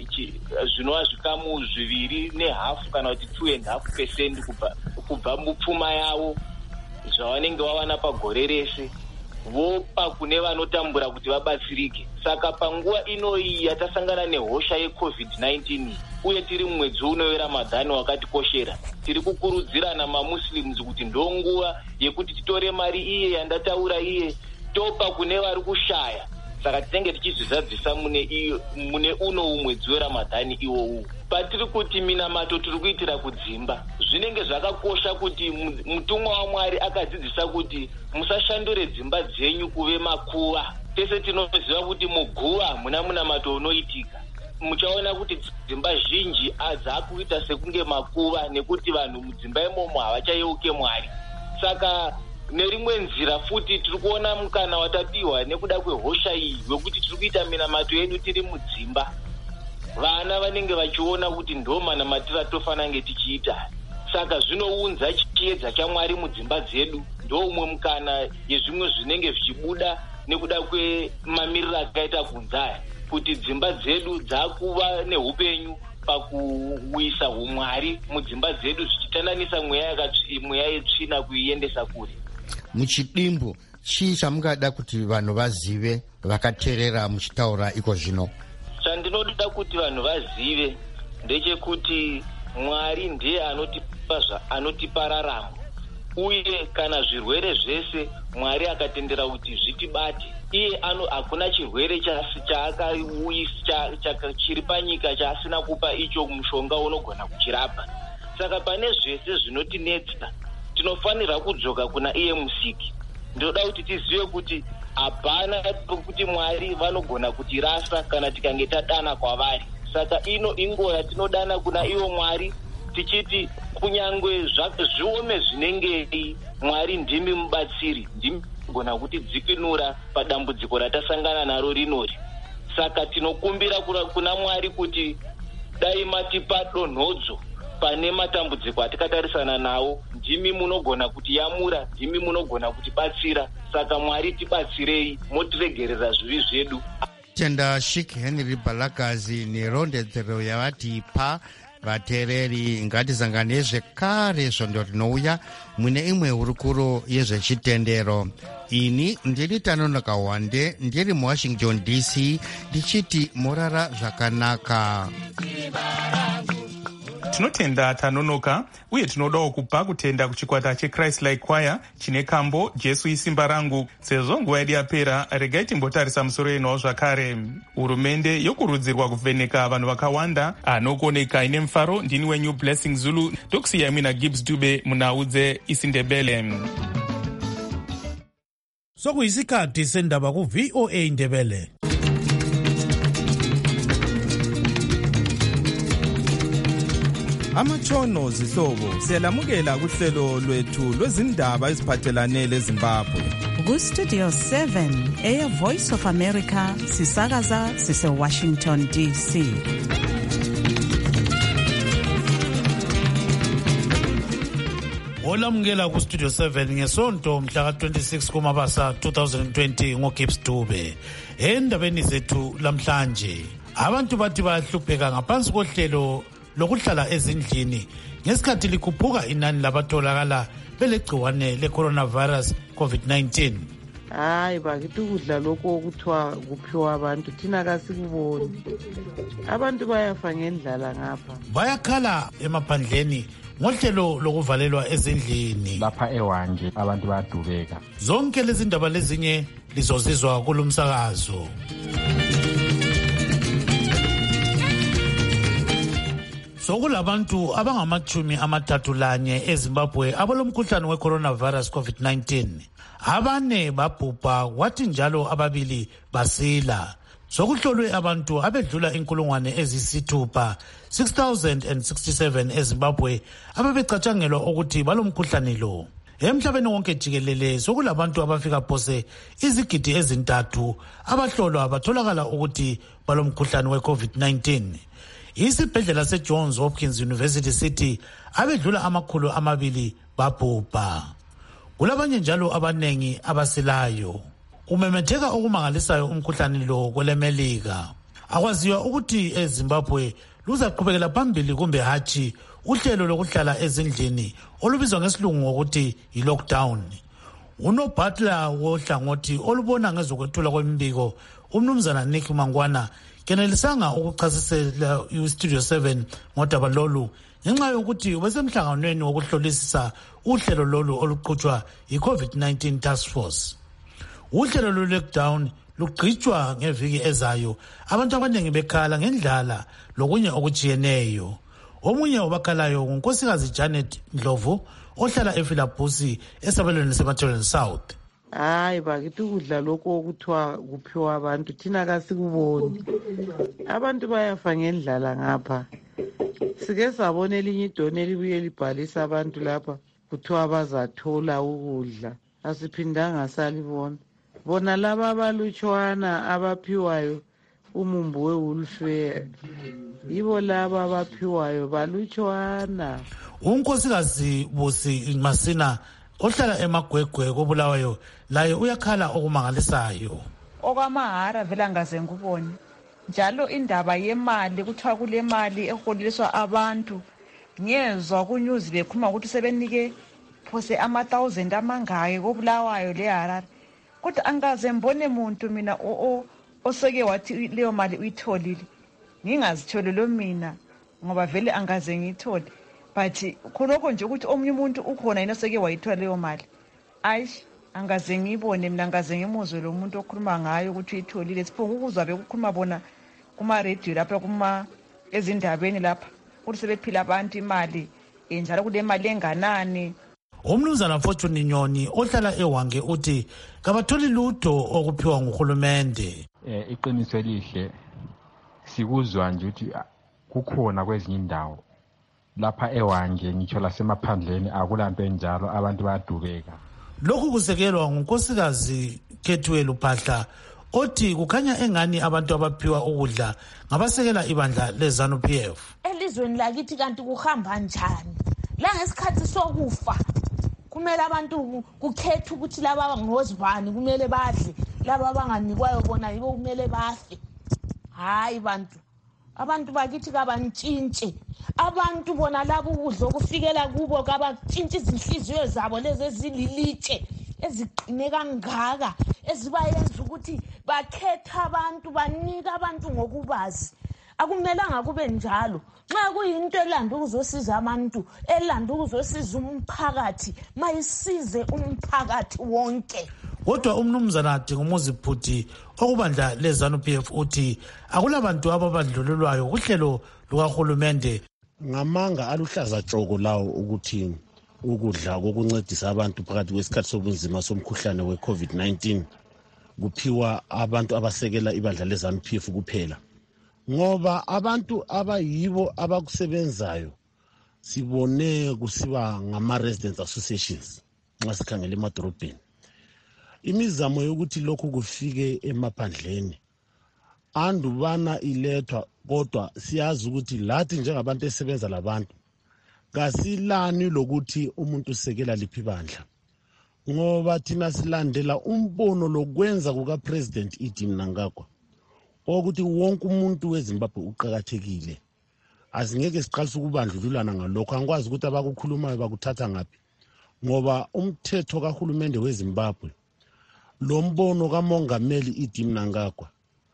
zvinova zvikamu 2.5 kana kuti 2.5% kubva mupfuma yavo zvavanenge vawana pagore rese, vopa kune vanotambura kuti vabatsirike. Saka panguva ino iyi yatasangana nehosha yeCovid-19 uye tiri mumwedzi uno weRamadhani wakatikoshera, tiri kukurudzirana maMuslims kuti ndo nguva yekuti titore mari iye yandataura iye topa kune vari kushaya. Saka tinenge tichizvizadzisa mune uno umwedzi weRamadhani iwowu. Patiri kuti minamato tiri kuitira kudzimba, zvinenge zvakakosha kuti mutumwa waMwari akadzidzisa kuti musashandure dzimba dzenyu kuve makuva. Tese tinoziva kuti muguva muna munamato unoitika. Muchaona kuti dzimba zhinji adzakuita sekunge makuva nekuti vanhu mudzimba imomo havachayeuke Mwari. Saka nerimwe nzira futi tiri kuona mukana watapiwa nekuda kwehosha iyi wekuti tiri kuita minamato yedu tiri mudzimba. Vana vanenge vachiona kuti ndo manamatira tofanira nge tichiita. Saka zvinounza chiedza chaMwari mudzimba dzedu. Ndo umwe mukana yezvimwe zvinenge zvichibuda nekuda kwemamiriro akaita kunzaya, kuti dzimba dzedu dzakuva neupenyu pakuisa umwari mudzimba dzedu, zvichitandanisa mweya yetsvina kuiendesa kure. Muchidimbu chii chamungada kuti vanhu vazive vakateerera muchitaura iko zvino? Chandinoda kuti vanhu vazive ndechekuti Mwari ndiye anotipa raramo, uye kana zvirwere zvese Mwari akatendera kuti zvitibate, iye hakuna chirwere chiri panyika chaasina kupa icho mushonga unogona kuchirapa. Saka pane zvese zvinotinetsa tinofanira kudzoka kuna iye Musiki. Ndoda kuti tizive kuti hapana kuti Mwari vanogona kutirasa kana tikange tadana kwavari. Saka ino inguva yatinodana kuna iwo Mwari tichiti kunyangwe zviome zvinengei, Mwari ndimi mubatsiri, ndimi gona kuti dzikinura padambudziko ratasangana naro rinori. Saka tinokumbira kuna Mwari kuti dai matipa donhodzo pane matambudziko atikatarisana nawo. Ndimi munogona kuti yamura, ndimi munogona kuti batsira. Saka Mwari tibatsirei, motiregerera zvivi zvedu. Tenda Sheikh Henry Balakazi nerondedzero yavatipa vateereri. Ngatizangane zvekare svondo rinouya mune imwe hurukuro yezvechitendero. Ini ndiri Tanonaka Wande, ndiri muWashington DC, ndichiti morara zvakanaka. tinotenda tanonoka uye tinodawo kupa kutenda kuchikwata cheChrist Like Choir chine kambo Jesu isimba rangu. Sezvo nguva yedu yapera, regai timbotarisa musoro yenhau zvakare. Hurumende yokurudzirwa kuvheneka vanhu vakawanda anokuoneka ine mufaro. Ndini wenyu Blessing Zulu, ndokusiyai mina Gibbs Dube munhau dzeIsiNdebele. Sokuyisikhathi sendaba ku-VOA Indebele. Amatshono zihlobo siyalamukela kuhlelo lwethu lwezindaba eziphathelane leZimbabwe. Ku-Studio 7 Air Voice of America sisakaza sise-Washington DC. Olamukela ku-Studio 7 ngesonto mhla ka-26 kuMabasa 2020 ngoGibbs Dube. Endabeni zethu lamhlanje, abantu bathi bayahlupheka ngaphansi kohlelo lokuhlala ezindlini ngesikhathi likhuphuka inani labatholakala belegciwane le-coronavirus COVID-19. Hayi bakithi ukudla lokho okuthiwa kuphiwa abantu thina kasikuboni. Abantu bayafa ngendlala ngapha. Bayakhala emaphandleni ngohlelo lokuvalelwa ezindlini. Lapha eWanje abantu bayadubeka. Zonke lezi ndaba lezinye lizozizwa kulumsakazo. Sokulabantu abangama-31 eZimbabwe abalomkhuhlane we-coronavirus COVID-19. Abane babhubha kwathi njalo ababili basila. Sokuhlolwe abantu abedlula 6,067 eZimbabwe ababecatshangelwa ukuthi balomkhuhlane lo. Emhlabeni wonke jikelele sokulabantu abafika phose izigidi ezintathu abahlolwa batholakala ukuthi balomkhuhlane we-COVID-19. Isibhedlela seJohns Hopkins University City abedlula 200 babhubha. Kulabanye njalo abanengi abasilayo. Umemetheka okumangalisayo umkhuhlane lo kwelemelika. Akwaziwa ukuthi eZimbabwe luzaqhubekela phambili kumbe hatshi uhlelo lokuhlala ezindlini olubizwa ngesilungu ngokuthi yi-lockdown. Unobhatla wohlangothi olubona ngezokwethula kwemibiko umnumzana Nick Mangwana kenelisanga ukuchasisela iStudio 7 ngodaba lolu ngenxa yokuthi ubesemhlanganweni wokuhlolisisa uhlelo lolu oluqhutshwa yi-COVID-19 Task Force. Uhlelo lwe-lockdown lugqitshwa ngeviki ezayo, abantu abaningi bekhala ngendlala lokunye okujiyeneyo. Omunye obakhalayo ngunkosikazi Janet Ndlovu ohlala ePhilabhusi esabelweni seMatshweni South. Hayi bakithi ukudla lokho okuthiwa kuphiwa abantu thina kasikuboni. Abantu bayafa ngendlala ngapha. Sike sabona elinye idoni elibuye libhalisa abantu lapha kuthiwa bazathola ukudla. Asiphindanga salibona. Bona laba abalutshwana abaphiwayo umumbu we-Wolfare. Yibo laba abaphiwayo balutshwana. Unkosikazi Busi Masina ohlala eMagwegwe koBulawayo laye uyakhala okumangalisayo. Okwamahara vela ngaze ngubone. Njalo indaba yemali kuthiwa kule mali eholiswa abantu. Ngiyezwa kunews bekhuluma ukuthi sebenike phose 1,000 amangaye koBulawayo leHarare. Kodwa angaze mbone umuntu mina oseke wathi leyo mali uyitholile. Ngingazithole lo mina ngoba vele angaze ngithole. But khonoko nje ukuthi omunye umuntu ukhona yena oseke wayithola leyo mali. Ayish angaze ngibone mina angaze ngimuzwe lo muntu okhuluma ngayo ukuthi uyitholile. Siphonga ukuzwa bekukhuluma bona kuma radio lapha kuma ezindabeni lapha ukuthi sebephila abantu imali njalo kule mali enganani. Umnumzana Fortune Nyoni ohlala eWange uthi kabatholi lutho okuphiwa nguhulumende. Iqiniso elihle sikuzwa nje ukuthi kukhona kwezinye indawo lapha eWange ngitsho lasemaphandleni akulanto enjalo, abantu bayadubeka. Lokhu kusekelwa ngunkosikazi Kethuwelu Phahla othi kukhanya engani abantu abaphiwa ukudla ngabasekela ibandla leZANU-PF. Elizweni lakithi kanti kuhamba njani? La ngesikhathi sokufa kumele abantu kukhethe ukuthi laba ngozibani kumele badle, laba abanganikwayo bona yibo kumele bafe. Hayi abantu bakithi kabantshintshe. Abantu bona labo ukudla okufikela kubo kabatshintshe izinhliziyo zabo lezi ezililitshe eziqine kangaka ezibayenza ukuthi bakhethe abantu banika abantu ngokubazi. akumelanga kube njalo. Nxa kuyinto elanda ukuzosiza abantu, elanda ukuzosiza umphakathi, mayisize umphakathi wonke. Kodwa umnumzana Dingumuzi Bhuti okubandla leZANU-PF uthi akulabantu ababandlululwayo kuhlelo lukahulumende. Ngamanga aluhlaza tshoko lawo ukuthi ukudla kokuncedisa abantu phakathi kwesikhathi sobunzima somkhuhlane we-COVID-19 kuphiwa abantu abasekela ibandla leZANU-PF kuphela, ngoba abantu abayibo abakusebenzayo sibone kusiba ngama-residents associations nxa sikhangela emadorobheni. Imizamo yokuthi lokhu kufike emaphandleni andubana ilethwa, kodwa siyazi ukuthi lathi njengabantu esebenza labantu kasilani lokuthi umuntu usekela liphi bandla, ngoba thina silandela umbono lokwenza kukaPresident Idi Mnangagwa ukuthi wonke umuntu weZimbabwe uqhakathekile. Asingeke siqalise ukubandlululana ngalokho, angikwazi ukuthi abakukhulumayo bakuthatha ngaphi, ngoba umthetho kahulumende weZimbabwe lo mbono kamongameli Idi Mnangagwa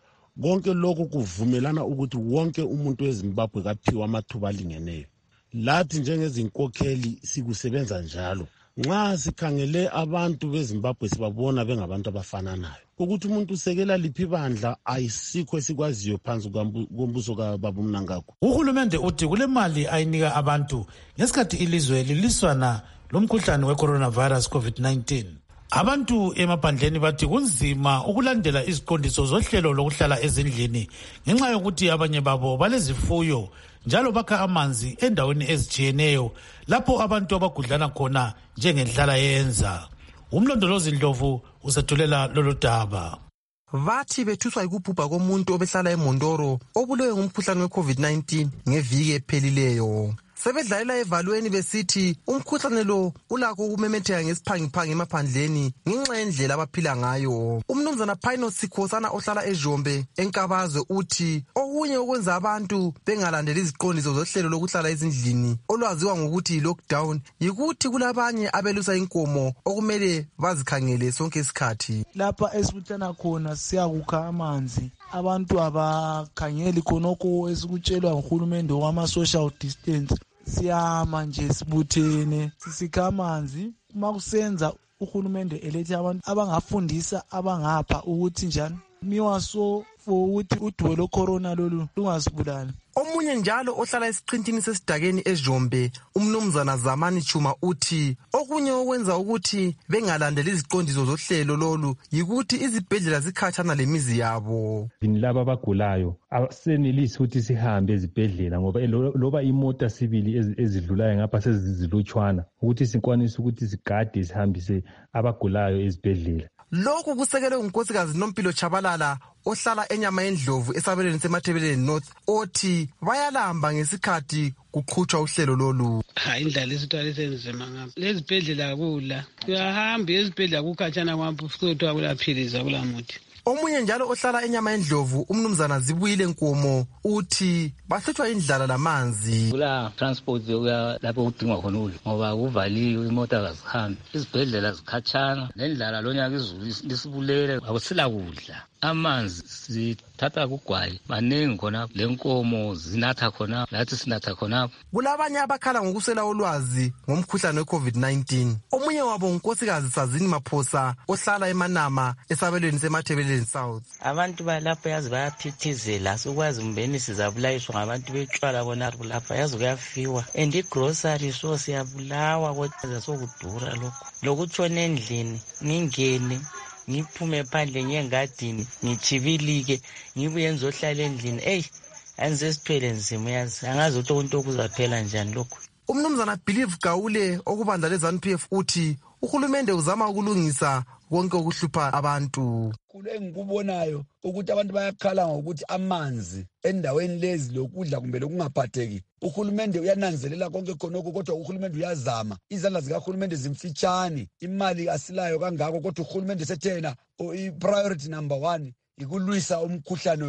konke lokhu kuvumelana ukuthi wonke umuntu weZimbabwe kaphiwa amathuba alingeneyo. Lathi njengezinkokheli sikusebenza njalo. Nxa sikhangele abantu beZimbabwe sibabona bengabantu abafananayo. Ukuthi umuntu usekela liphi bandla ayisikho esikwaziyo phansi kombuso kaBaba Mnangagwa. Uhulumende uthi kule mali ayinika abantu ngesikhathi ilizwe liliswana lomkhuhlane we-coronavirus COVID-19. Abantu emaphandleni bathi kunzima ukulandela iziqondiso zohlelo lokuhlala ezindlini ngenxa yokuthi abanye babo balezifuyo njalo bakha amanzi endaweni ezitshiyeneyo lapho abantu abagudlana khona njengenhlala yenza. Umlondolozi Ndlovu usethulela lolu daba. Bathi bethuswa yikubhubha komuntu obehlala eMondoro obulewe ngumkhuhlane we-COVID-19 ngeviki ephelileyo. Sebedlalela evalweni besithi umkhuhlane lo ulakho ukumemetheka ngesiphangiphangi emaphandleni ngenxa yendlela abaphila ngayo. Umnumzana Phino Sikhosana ohlala eJombe eNkabazwe uthi okunye okwenza abantu bengalandeli iziqondiso zohlelo lokuhlala ezindlini olwaziwa ngokuthi lockdown yikuthi kulabanye abelusa inkomo okumele bazikhangele sonke isikhathi. Lapha esibuthana khona siyakukha amanzi, abantu abakhangeli khonokho esikutshelwa nguhulumende wama-social distance. Siyama nje sibuthene sisikha amanzi. Uma kusenza uhulumende elethe abantu abangafundisa abangapha ukuthi njani miwaso for ukuthi udwe lo corona lolu lungasibulali. Omunye njalo ohlala esiqintini sesidakeni eJombe umnumzana Zamani Chuma uthi okunye okwenza ukuthi bengalandeli iziqondiso zohlelo lolu yikuthi izibhedlela zikhatshana lemizi yabo. Laba abagulayo asenelisi ukuthi sihambe ezibhedlela ngoba loba imota sibili ezidlulayo ngapha sezizilutshwana ukuthi sikwanise ukuthi sigade sihambise abagulayo ezibhedlela. Lokhu kusekelwe ngunkosikazi Nompilo Chabalala ohlala enyama yendlovu esabelweni seMathebeleni North othi bayalamba ngesikhathi kuqhutshwa uhlelo lolu. Indlela isitwala esenzima ngapha lezibhedlela kula uyahamba ezibhedlela kukhatshana kwampu futhi kulaphiliza kulamuthi. Omunye njalo ohlala enyama yendlovu umnumzana Zibuyile Nkomo uthi bahlutshwa indlala lamanzi. Kula transport yokuya lapho kudingwa khona ukudla ngoba kuvaliwe imota azihambi, izibhedlela zikhatshana, nendlala lonyaka izulu lisibulele akusila kudla. Amanzi sithatha kugwayi maningi khona, lenkomo zinatha khona, lathi sinatha khona. Kulabanye abakhala ngokusela ulwazi ngomkhuhlane we-COVID-19. Omunye wabo unkosikazi Sazini Maphosa ohlala eManama esabelweni seMathebeleni South. Abantu balapha yazi bayaphithizela sokwazi umbeni sizabulayiswa ngabantu betshwala bona lapha yazi kuyafiwa and igrocery so siyabulawa kodwa sokudura lokho. Lokutshona endlini ngingene ngiphume phandle ngengadini ngichibilike ngibuye ngizohlala endlini angisesithwele nzima yazi angazi ukuthi umuntu okuzaphela njani lokho. Umnumzana Believe Gawule okubandla leZANU-PF uthi uhulumende uzama ukulungisa konke okuhlupha abantu. Engikubonayo ukuthi abantu bayakhala ngokuthi amanzi endaweni lezi lokudla kumbe lokungaphatheki. Uhulumende uyananzelela konke khonoko kodwa uhulumende uyazama. Izandla zikahulumende zimfitshane, imali asilayo kangako kodwa uhulumende sethena i-priority number 1 ikulwisa umkhuhlane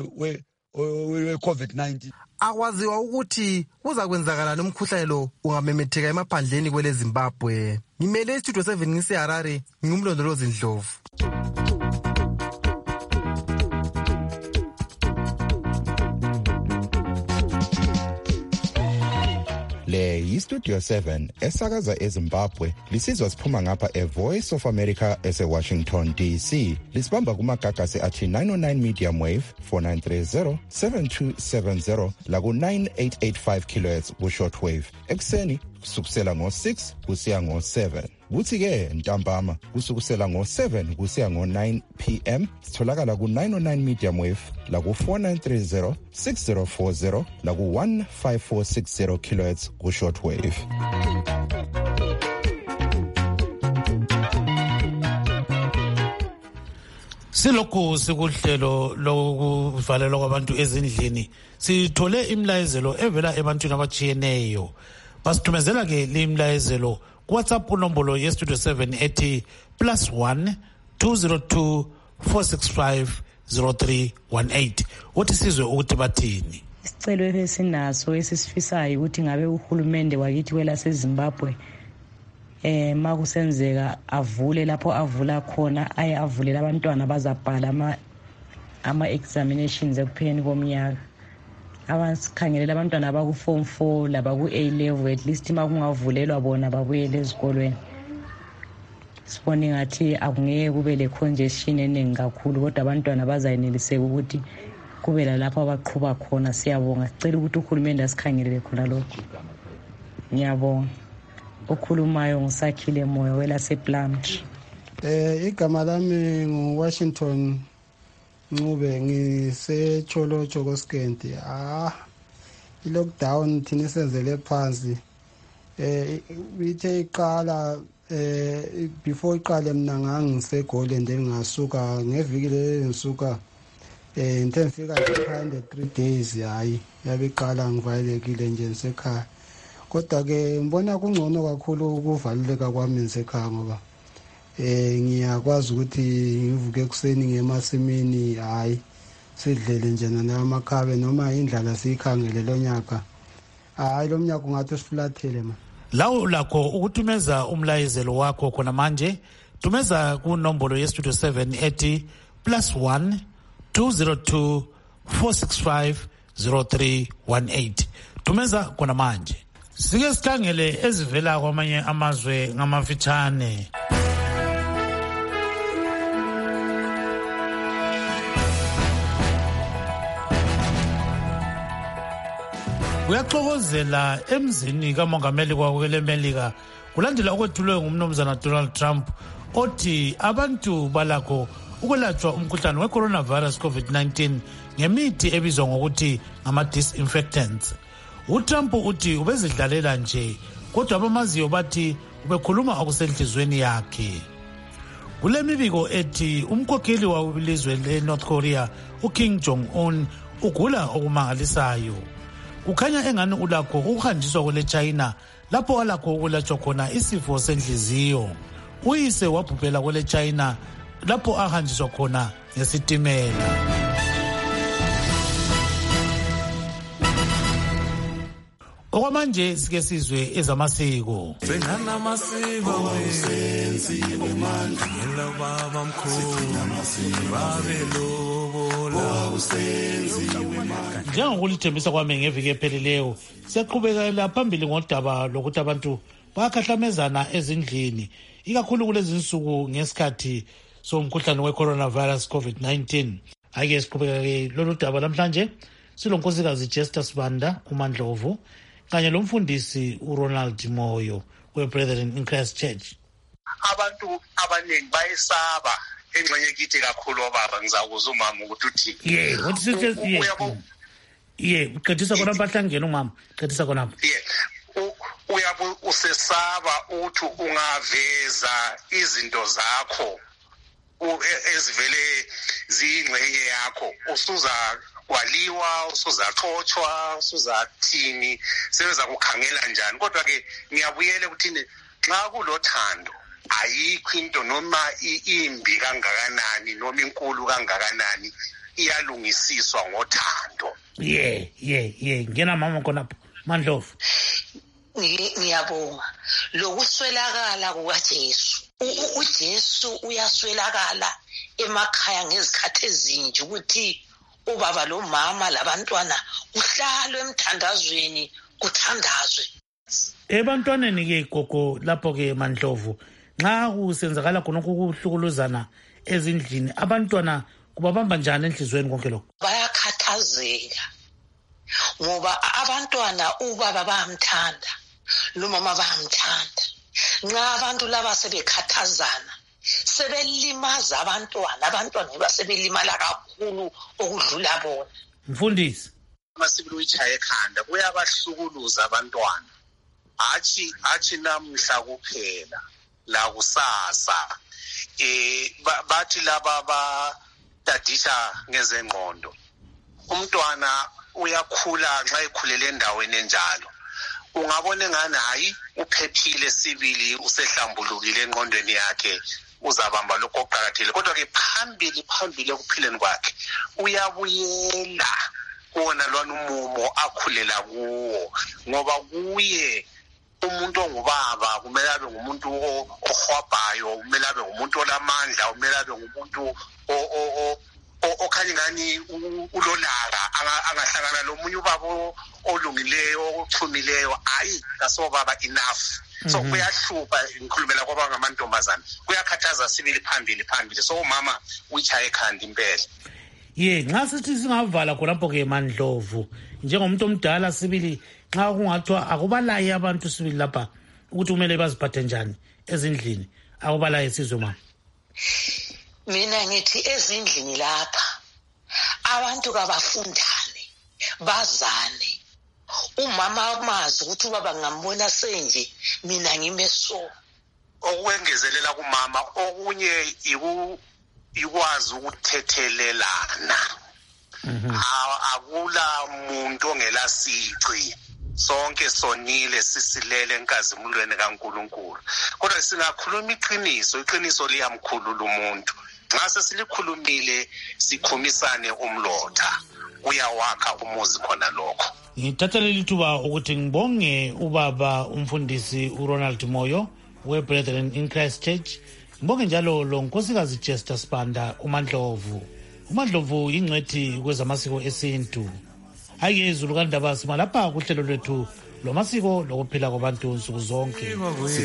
we-COVID-19. Akwaziwa ukuthi kuza kwenzakala nomkhuhlane lo ungamemetheka emaphandleni kwele Zimbabwe. Ngimele istudio 7 ngiseHarare, ngumlondolozi Ndlovu. yiStudio 7 esakaza eZimbabwe lisizwa siphuma ngapha eVoice of America eseWashington DC. Lisibamba kumagagasi athi 909 medium wave 4930 7270 laku 9885 kHz ku shortwave. Ekseni kusukela ngo-6 kusiya ngo-7. Kuthi-ke ntambama kusukusela ngo-7 kusiya ngo-9 p.m. sitholakala ku-909 medium wave laku-4930 6040 laku-15460 kHz ku shortwave. Silokhu sikuhlelo lokuvalelwa kwabantu ezindlini sithole imlayezelo evela ebantwini abatshiyeneyo. Basithumezela ke limlayezelo WhatsApp unombolo yeStudio 7 ethi +1 202 465 0318. Uthi sizwe ukuthi bathini. Isicelo esinaso esisifisayo ukuthi ngabe uhulumende wakithi kwelaseZimbabwe makusenzeka avule lapho avula khona aye avulela abantwana bazabhala ama examinations ekupheleni komnyaka. Abansikhangelela abantwana abaku form 4 labaku A level at least makungavulelwa bona babuyele ezikolweni. Sibone ngathi akungeke kube le congestion eningi kakhulu kodwa abantwana bazayeneliseka ukuthi kube lapho abaqhuba khona. Siyabonga, sicela ukuthi uhulumende asikhangelele khona lokho. Ngiyabonga. Okhulumayo ngisakhile moyo welasePlumtree. Igama lami nguWashington Ncube, ngisecholotsho koSkenti. I-lockdown thina senzele phansi. Ithe iqala before iqale mina ngangiseGoland ngasuka ngeviki le ngisuka ngithe ngifika nje 3 days hayi yabe iqala ngivalekile nje ngisekhaya. Kodwa ke ngibona kungcono kakhulu ukuvaleleka kwami ngisekhaya ngoba ngiyakwazi ukuthi ngivuke ekuseni ngemasimini hayi sidlele nje namakhabe noma indlala siyikhangele lo nyaka. Hayi lo mnyaka ungathi sifulathele ma. Lawo lakho ukuthumeza umlayezelo wakho khona manje thumeza ku nombolo yeStudio 7 ethi +1 202 465 0318. Thumeza khona manje. Sike sikhangele ezivela kwamanye amazwe ngamafitshane. Uyaxokozela emzini kamongameli kwakweLemelika kulandela okwethulwe ngumnumzana Donald Trump othi abantu balakho ukwelatshwa umkhuhlane we-coronavirus COVID-19 ngemithi ebizwa ngokuthi ngama-disinfectants. UTrump uthi ubezidlalela nje kodwa abamaziyo bathi ubekhuluma okusenhlizweni yakhe. Kule mibiko ethi umkhokheli welizwe leNorth Korea uKim Jong-un ugula okumangalisayo. Kukhanya engani ulakho ukuhanjiswa kwele China lapho alakho ukulatshwa khona isifo senhliziyo. Uyise wabhubhela kwele China lapho ahanjiswa khona ngesitimela. Okwamanje sike sizwe ezamasiko. Sengana amasiko senziwe manje ngelo baba mkhulu babelobola usenziwe manje. Njengokulithembisa kwami ngeviki ephelileyo siyaqhubekela phambili ngodaba lokuthi abantu bayakhahlamezana ezindlini ikakhulu kulezi insuku ngesikhathi somkhuhlane we-coronavirus COVID-19. Ake siqhubeke lolu daba namhlanje silonkosikazi Jester Sibanda uMandlovu kanye lomfundisi uRonald Moyo we-Brethren in Christ Church. Abantu abaningi bayesaba engxenye kithi kakhulu obaba ngizakuza umama ukuthi uqedisa khona bahlangene umama qedisa khona uyabe usesaba uthi ungaveza izinto zakho ezivele ziyingxenye yakho usuza kwaliwa usuzaxotshwa usuzathini sebeza kukhangela njani. Kodwa ke ngiyabuyele ukuthi nxa kulothando ayikho into noma imbi kangakanani noma inkulu kangakanani iyalungisiswa ngothando. Ngena mama khonapho Mandlovu. Ngiyabonga lokuswelakala kukaJesu. uJesu uyaswelakala emakhaya ngezikhathi ezinje ukuthi ubaba lo mama labantwana kuhlalwe emthandazweni kuthandazwe. months. Ebantwaneni ke gogo lapho ke Mandlovu nxa kusenzakala khona ukuhlukuluzana ezindlini abantwana kubabamba njani enhlizweni konke lokho? Bayakhathazeka ngoba abantwana ubaba bayamthanda lumama bayamthanda. Nxa abantu laba sebekhathazana sebelimaza abantwana basebelimala kakhulu okudlula bona. Mfundisi, masibili uyichaye ekhanda kuyabahlukuluza abantwana, hatshi namhla kuphela la kusasa. Bathi laba batadisha ngezengqondo. Umntwana uyakhula nxa ekhulele endaweni enjalo, ungabona engani hayi uphephile sibili usehlambulukile engqondweni yakhe uzabamba lokho okuqakathekile, kodwa ke phambili ekuphileni kwakhe uyabuyela kuwona lwana umumo akhulela kuwo, ngoba kuye umuntu ongubaba kumele abe ngumuntu ohwabhayo, kumele abe ngumuntu olamandla, kumele abe ngumuntu okhanya ngani ulolaka, angahlangana lomunye ubaba olungileyo ochumileyo. Hayi kasobaba enough. So kuyahlupha ngikhulumela kwaba ngamantombazana, kuyakhathaza sibili phambili. So umama uyichaye ekhanda impela. Nxa sithi singavala khonapho ke Mandlovu njengomuntu omdala sibili, nxa kungathiwa akubalaye abantu sibili lapha ukuthi kumele baziphathe njani ezindlini, akubalaye sizwe mama. Mina ngithi ezindlini lapha abantu kabafundane bazane. Umama amazi ukuthi ubaba ngambona senje mina ngime so. Okwengezelela kumama okunye ikwazi ukuthethelelana. Akula muntu ongela sici, sonke sonile sisilele enkazimulweni kaNkulunkulu. Kodwa singakhuluma iqiniso liyamkhulula umuntu. Nxa sesilikhulumile sikhumisane umlotha, uyawakha umuzi khona lokho. Ngithatha leli thuba ukuthi ngibonge ubaba umfundisi uRonald Moyo we-Brethren in Christ Church. Ngibonge njalo lo nkosikazi Chester Sibanda uMandlovu. uMandlovu ingcwethi kwezamasiko esintu. Ayike izulu kaNdaba sima lapha kuhlelo lwethu lomasiko lokuphila kwabantu nsuku zonke.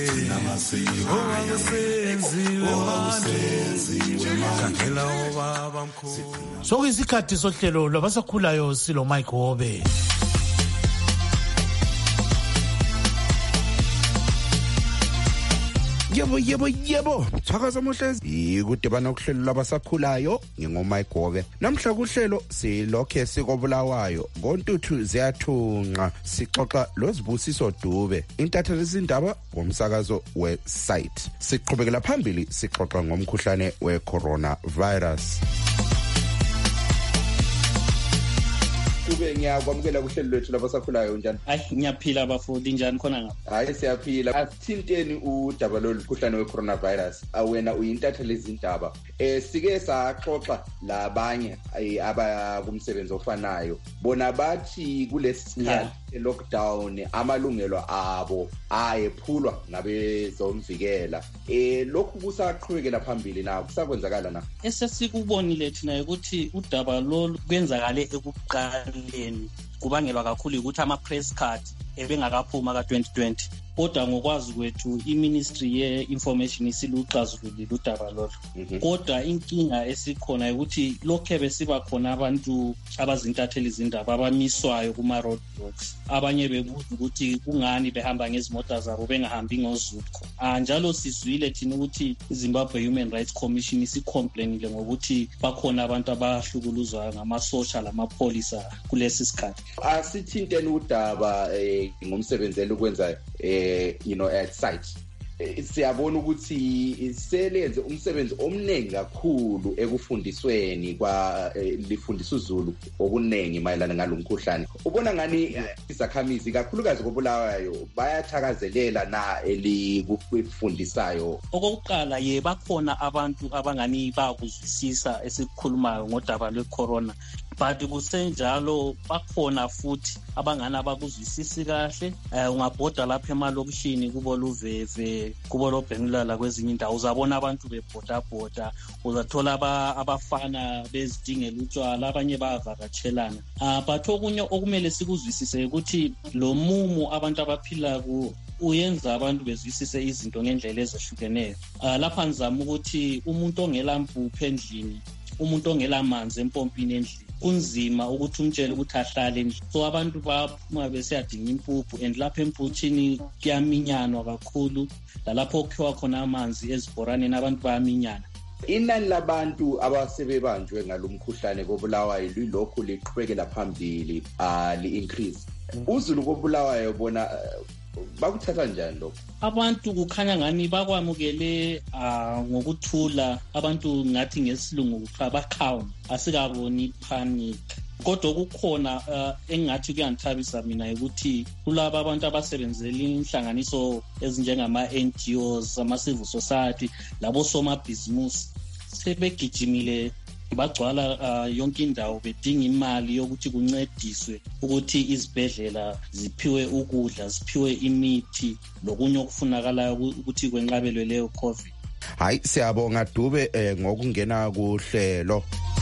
Sokuyisikhathi sohlelo lwabasakhulayo silo Mike Hobe. Yebo thakaza muhlezi ikudibana ukuhlelo labasakhulayo ngingomike Gobe. Namhla kuhlelo silokhe sikobulawayo ngontuthu ziyathunqa sixoxa lozibusiso Dube intatheli izindaba ngomsakazo wesite. Siqhubekela phambili sixoxa ngomkhuhlane we-coronavirus. Dube ngiyakwamukela kuhlelo lwethu labasakhulayo njani? Ngiyaphila bafundi njani khona ngapha? Hayi siyaphila. Asithinteni udaba lomkhuhlane we-coronavirus. Awena uyintatheli izindaba. Sike saxoxa labanye abakumsebenzi ofanayo. Bona bathi kulesi sikhathi lockdown amalungelo abo ayephulwa ngabezomvikela. Lokhu kusaqhubekela phambili na kusakwenzakala na? Esesikubonile thina ukuthi udaba lolu kwenzakale ekuqaleni kubangelwa kakhulu ukuthi ama-press card ebengakaphuma ka-2020. Kodwa ngokwazi kwethu i-Ministry ye-Information isiluxazululile udaba lolo. Kodwa inkinga esikhona ukuthi lokho besiba khona abantu abazintatheli izindaba abamiswayo kuma-roadblocks. Abanye bebuza ukuthi kungani behamba ngezimota zabo bengahambi ngozutho. Njalo sizwile thina ukuthi iZimbabwe Human Rights Commission isicomplainile ngokuthi bakhona abantu abahlukuluzwayo ngamasosha lamapholisa kulesi sikhathi. Asithinteni udaba ngomsebenzeli ukwenza at site. Siyabona ukuthi selenze umsebenzi omningi kakhulu ekufundisweni lifundisa uZulu okunengi mayelana ngalomkhuhlane. Ubona ngani izakhamizi kakhulukazi kobulawayo bayathakazelela na elikufundisayo? Okokuqala bakhona abantu abangani bakuzwisisa esikukhulumayo ngodaba lwe-corona. But kusenjalo bakhona futhi abangani abakuzwisisi kahle. Ungabhoda lapha emalokishini kubo Luveve, kubo lobhenulala kwezinye indawo uzabona abantu bebhodabhoda, uzathola abafana bezidingela utshwala, abanye bayavakatshelana. But okunye okumele sikuzwisise ukuthi lo mumo abantu abaphila kuwo uyenza abantu bezwisise izinto ngendlela ezehlukeneyo. Lapha ngizama ukuthi umuntu ongela mpuphu endlini, umuntu ongela manzi empompini endlini, kunzima ukuthi umtshele ukuthi ahlale endlini. So abantu baphuma besiyadinga impuphu, and lapha emputhini kuyaminyanwa kakhulu, lalapho kukhiwa khona amanzi ezibhoraneni abantu bayaminyana. Inani labantu abasebebanjwe ngalomkhuhlane koBulawayo lilokhu liqhubekela phambili li-increase. UZulu koBulawayo bona bakuthatha njani lokho? Abantu kukhanya ngani bakwamukele ngokuthula. Abantu ngathi ngesilungu kuthiwa ba-calm, asikaboni panic. Kodwa kukhona engathi kuyangithabisa mina ukuthi kulabo abantu abasebenzela inhlanganiso ezinjengama-NGOs, ama-civil society, labo somabhizimusi sebegijimile bagcwala yonke indawo bedinga imali yokuthi kuncediswe ukuthi izibhedlela ziphiwe ukudla, ziphiwe imithi lokunye okufunakalayo ukuthi kwenqabelwe leyo COVID. Hayi, siyabonga Dube ngokungena kuhlelo.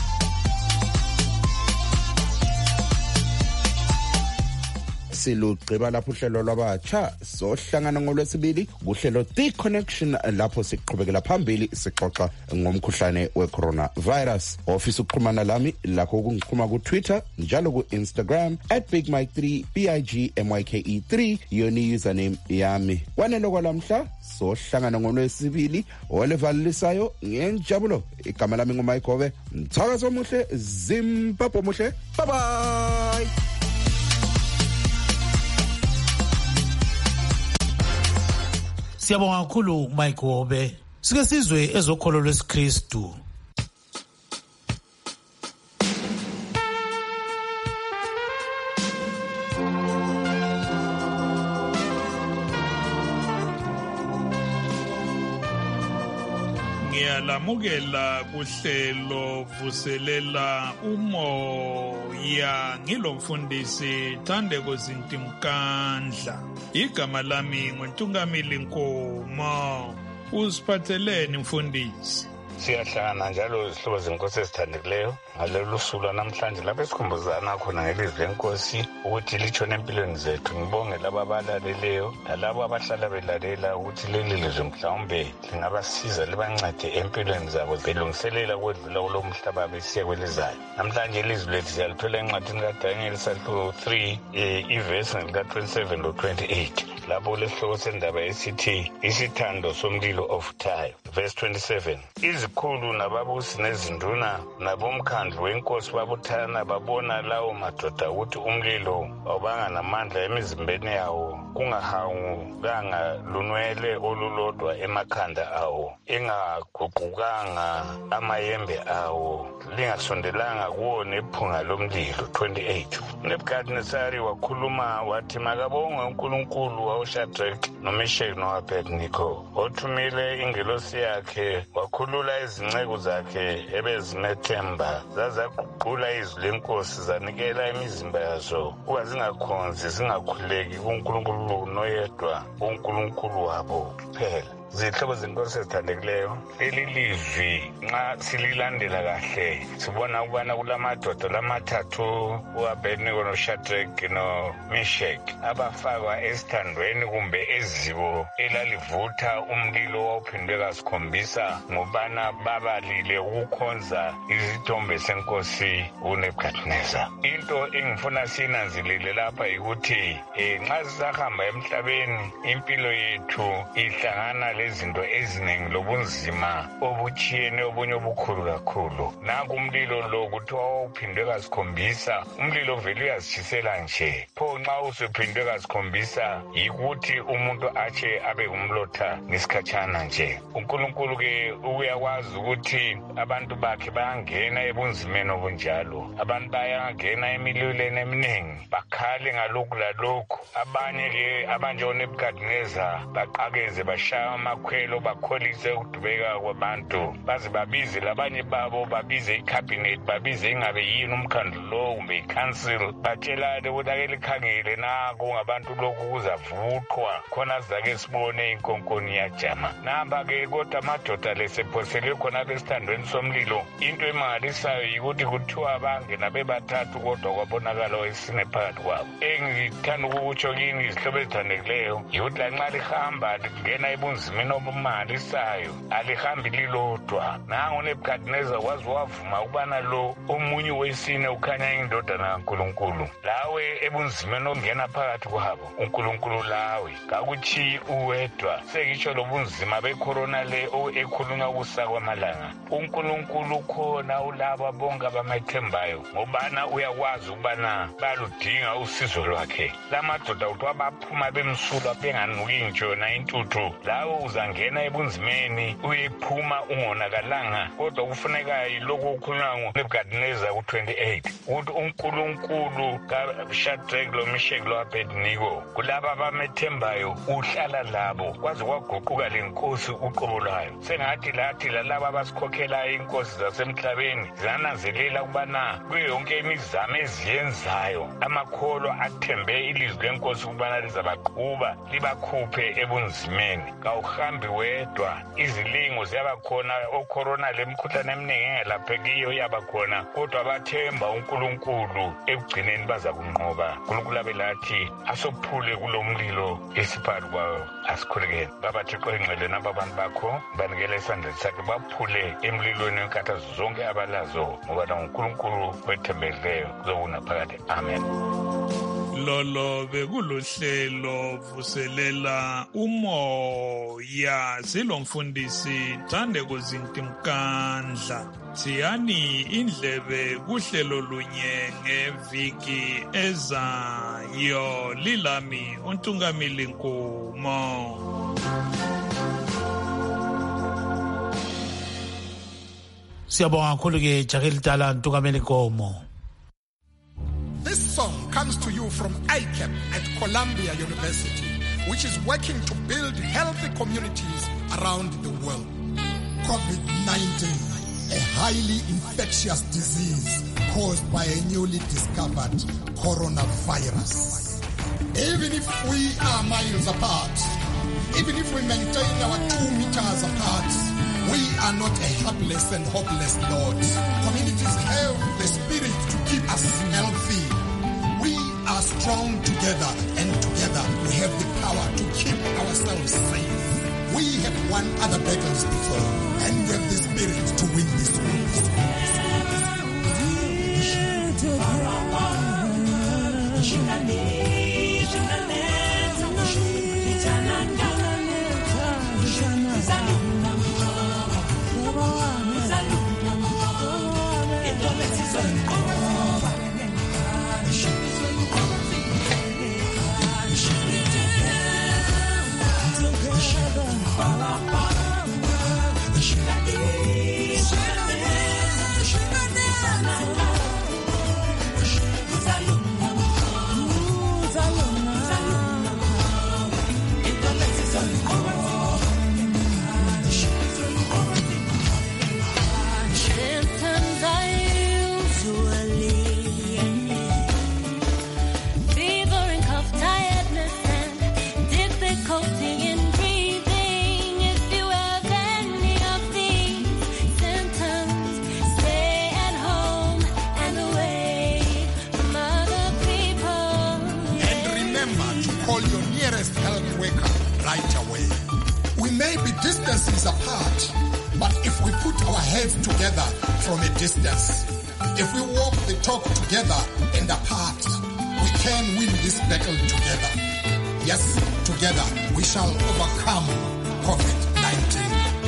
Silugciba lapho uhlelo lwabatsha sohlangana ngolwesibili kuhlelo The Connection, lapho siqhubekela phambili sixoxa ngomkhuhlane we-coronavirus. Ofisa ukuxhumana lami lakho kungiqhuma ku Twitter njalo ku Instagram @BigMike3 BigMyke3 yoni username yami. Kwanelo kwalamhla sohlangana ngolwesibili olevalisayo ngenjabulo. Igama lami nguMike Gove. Mthakazo omuhle, Zimbabwe omuhle. Bye bye. Siyabonga kakhulu Mike Gove. Sike sizwe ezokholo lwesiKristu. Ngiyalamukela kuhlelo vuselela umoya, ngilomfundisi Thandeko Zintimkandla. Igama lami nguNtungamili Nkomo. Usiphatheleni mfundisi? Siyahlangana njalo izihlobo zenkosi ezithandekileyo ngalolu suku namhlanje lapho esikhumbuzana khona ngelizwi lenkosi ukuthi litshone empilweni zethu. Ngibonge labo abalaleleyo nalabo abahlala belalela ukuthi leli lizwi mhlawumbe lingabasiza libancede empilweni zabo belungiselela ukwedlula kulo mhlaba besiya kwelizayo. Namhlanje ilizwi lethu siyalithola encwadini kaDaniel chapter 3 ivesi lika-27 lo-28 lapho kulesihloko sendaba esithi isithando somlilo ovuthayo. Verse 27, izikhulu nababusi nezinduna nabomkhandlu wenkosi babuthana babona lawo madoda ukuthi umlilo awubanga namandla emizimbeni yawo, kungahangukanga lunwele olulodwa emakhanda awo, ingaguqukanga amayembe awo, lingasondelanga kuwo nephunga lomlilo. 28, uNebukadnesari wakhuluma wathi makabongwe uNkulunkulu waShadrach noMeshaki noAbednego othumile ingelosi yakhe wakhulula izinceku zakhe ebezimethemba, zazaguqula izwi lenkosi zanikela imizimba yazo ukuba zingakhonzi zingakhuleki kuNkulunkulu noyedwa uNkulunkulu wabo kuphela. Zihlobo zenkosi ezithandekileyo, leli lizwi nxa sililandela kahle sibona ukubana kulamadoda lamathathu uAbednego noShadrach noMeshaki abafakwa esithandweni kumbe eziko elalivutha umlilo wawuphindwe kasikhombisa ngobana babalile ukukhonza izithombe senkosi uNebukadneza. Into engifuna sinanzelele lapha yikuthi nxa sisahamba emhlabeni impilo yethu ihlangana lezinto eziningi lobunzima obutshiyene obunye obukhulu kakhulu. Nanku umlilo lo kuthiwa wawuphindwe kasikhombisa, umlilo vele uyazitshisela nje. Pho nxa usuphindwe kasikhombisa yikuthi umuntu atshe abe umlotha ngesikhatshana nje. uNkulunkulu ke uyakwazi ukuthi abantu bakhe bayangena ebunzimeni obunjalo, abantu bayangena emililweni eminingi bakhale ngalokhu lalokhu. Abanye ke abanjengoNebukadneza baqakeze bashaya amakhwelo bakholise ukudubeka kwabantu baze babize labanye babo babize icabinet babize ingabe yini umkhandlu lo kumbe icouncil batshelane ukuthi ake likhangele nako ngabantu lokhu kuzavuthwa khona sizake sibone inkonkoni yajama namba-ke kodwa amadoda lesephoselwe khona besithandweni somlilo into emangalisayo yikuthi kuthiwa bangena bebathathu kodwa kwabonakala owesine phakathi kwabo. Engithanda ukukutsho kini izihlobo ezithandekileyo yikuthi lanxa lihamba lingena ebunzimeni obumangalisayo alihambi lilodwa. Nangu uNebukadineza waze wavuma ukubana lo omunye wesine ukhanya indodana kaNkulunkulu. Lawe ebunzimeni obungena phakathi kwabo uNkulunkulu lawe kakuthi uwedwa. Sekitsho lobunzima becorona le ekhulunywa kusa kwamalanga uNkulunkulu khona ulaba bonke abamethembayo ngobana uyakwazi ukubana baludinga usizo lwakhe. Lamadoda uthi baphuma bemsulwa benganuki njona intuthu lawo uzangena ebunzimeni uyephuma ungonakalanga kodwa kufuneka yiloko ukhulunywa nguNebukadineza ku-28 ukuthi uNkulunkulu kaShadrach loMeshach loAbednego kulaba abamethembayo uhlala labo kwaze kwaguquka lenkosi uqobo lwayo. Sengathi lathi lalaba abasikhokhelayo inkosi zasemhlabeni zinanzelela ukubana kuyo yonke imizamo eziyenzayo amakholo athembe ilizwi lenkosi ukubana lizabaqhuba libakhuphe ebunzimeni. Kawuhambi wedwa, izilingo ziyabakhona, ocorona lemikhuhlane eminingi engelaphekiyo yabakhona kodwa bathemba uNkulunkulu ekugcineni baza kunqoba. uNkulunkulu abelathi asophule kulomlilo esiphakathi kwayo asikhulekeni. Baba Thixo engcwele naba abantu bakho banikele esandleni sakhe baphule emlilweni wenkathazo zonke abalazo ngoba uNkulunkulu wethembekileyo kuzokuna phakathi. Amen. Lolo bekuluhlelo vuselela umoya silomfundisi Thandeko Zintimkandla. Siyani indlebe kuhlelo lunye ngeviki ezayo. Lilami uNtungamili Nkomo. Siyabonga kakhulu ke Jakeli Dala Ntungamili Nkomo. This song comes to you from ICAP at Columbia University, which is working to build healthy communities around the world. COVID-19, a highly infectious disease caused by a newly discovered coronavirus. Even if we are miles apart, even if we maintain our 2 meters apart, we are not a helpless and hopeless Lord. Communities have the spirit to keep us healthy. We are strong together, and together we have the power to keep ourselves safe. We have won other battles before, and we have the spirit to win this war. Distances apart, but if we put our heads together from a distance, if we walk the talk together and apart, we can win this battle together. Yes, together we shall overcome COVID-19.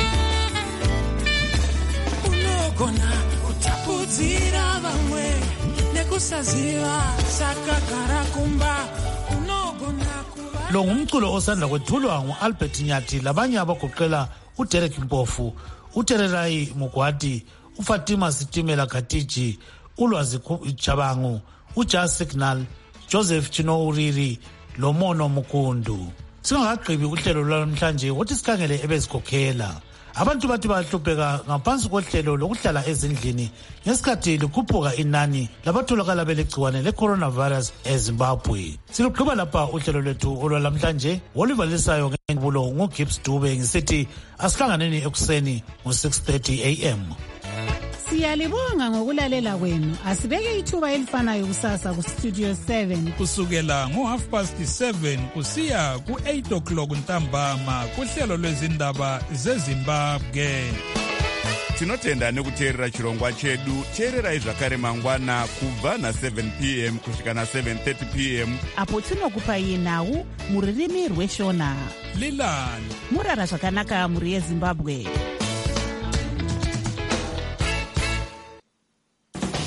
Unogona utapudzira vamwe nekusaziva sakagara kumba. Lo ngumculo osanda kwethulwa nguAlbert Nyathi labanye abagoqela uDerek Mpofu, uTererai Mugwadi, uFatima Sitimela Katiji, uLwazi Chabangu, uJazz Signal, Joseph Chino Uriri, Lomono Mukundu. singakagqibi uhlelo lwanamhlanje ukuthi sikhangele ebezikhokhela. Abantu bathi bahlupheka ngaphansi kohlelo lokuhlala ezindlini ngesikhathi likhuphuka inani labatholakala belegciwane le-coronavirus eZimbabwe. Silugqiba lapha uhlelo lwethu olwalamhlanje oluvalisayo ngengubulo nguGibbs Dube ngisithi asihlanganeni ekuseni ngo-6:30 AM. Siyalibonga ngokulalela kwenu. Asibeke ithuba elifanayo kusasa kuStudio 7 kusukela ngo7:30 kusiya ku8 ntambama kuhlelo lwezindaba zeZimbabwe. Tinotenda nekuteerera chirongwa chedu. Teererai zvakare mangwana kubva na7 PM kusvika na7:30 PM apo tinokupai nhau mururimi rweshona. Lilani murara zvakanaka muri yeZimbabwe.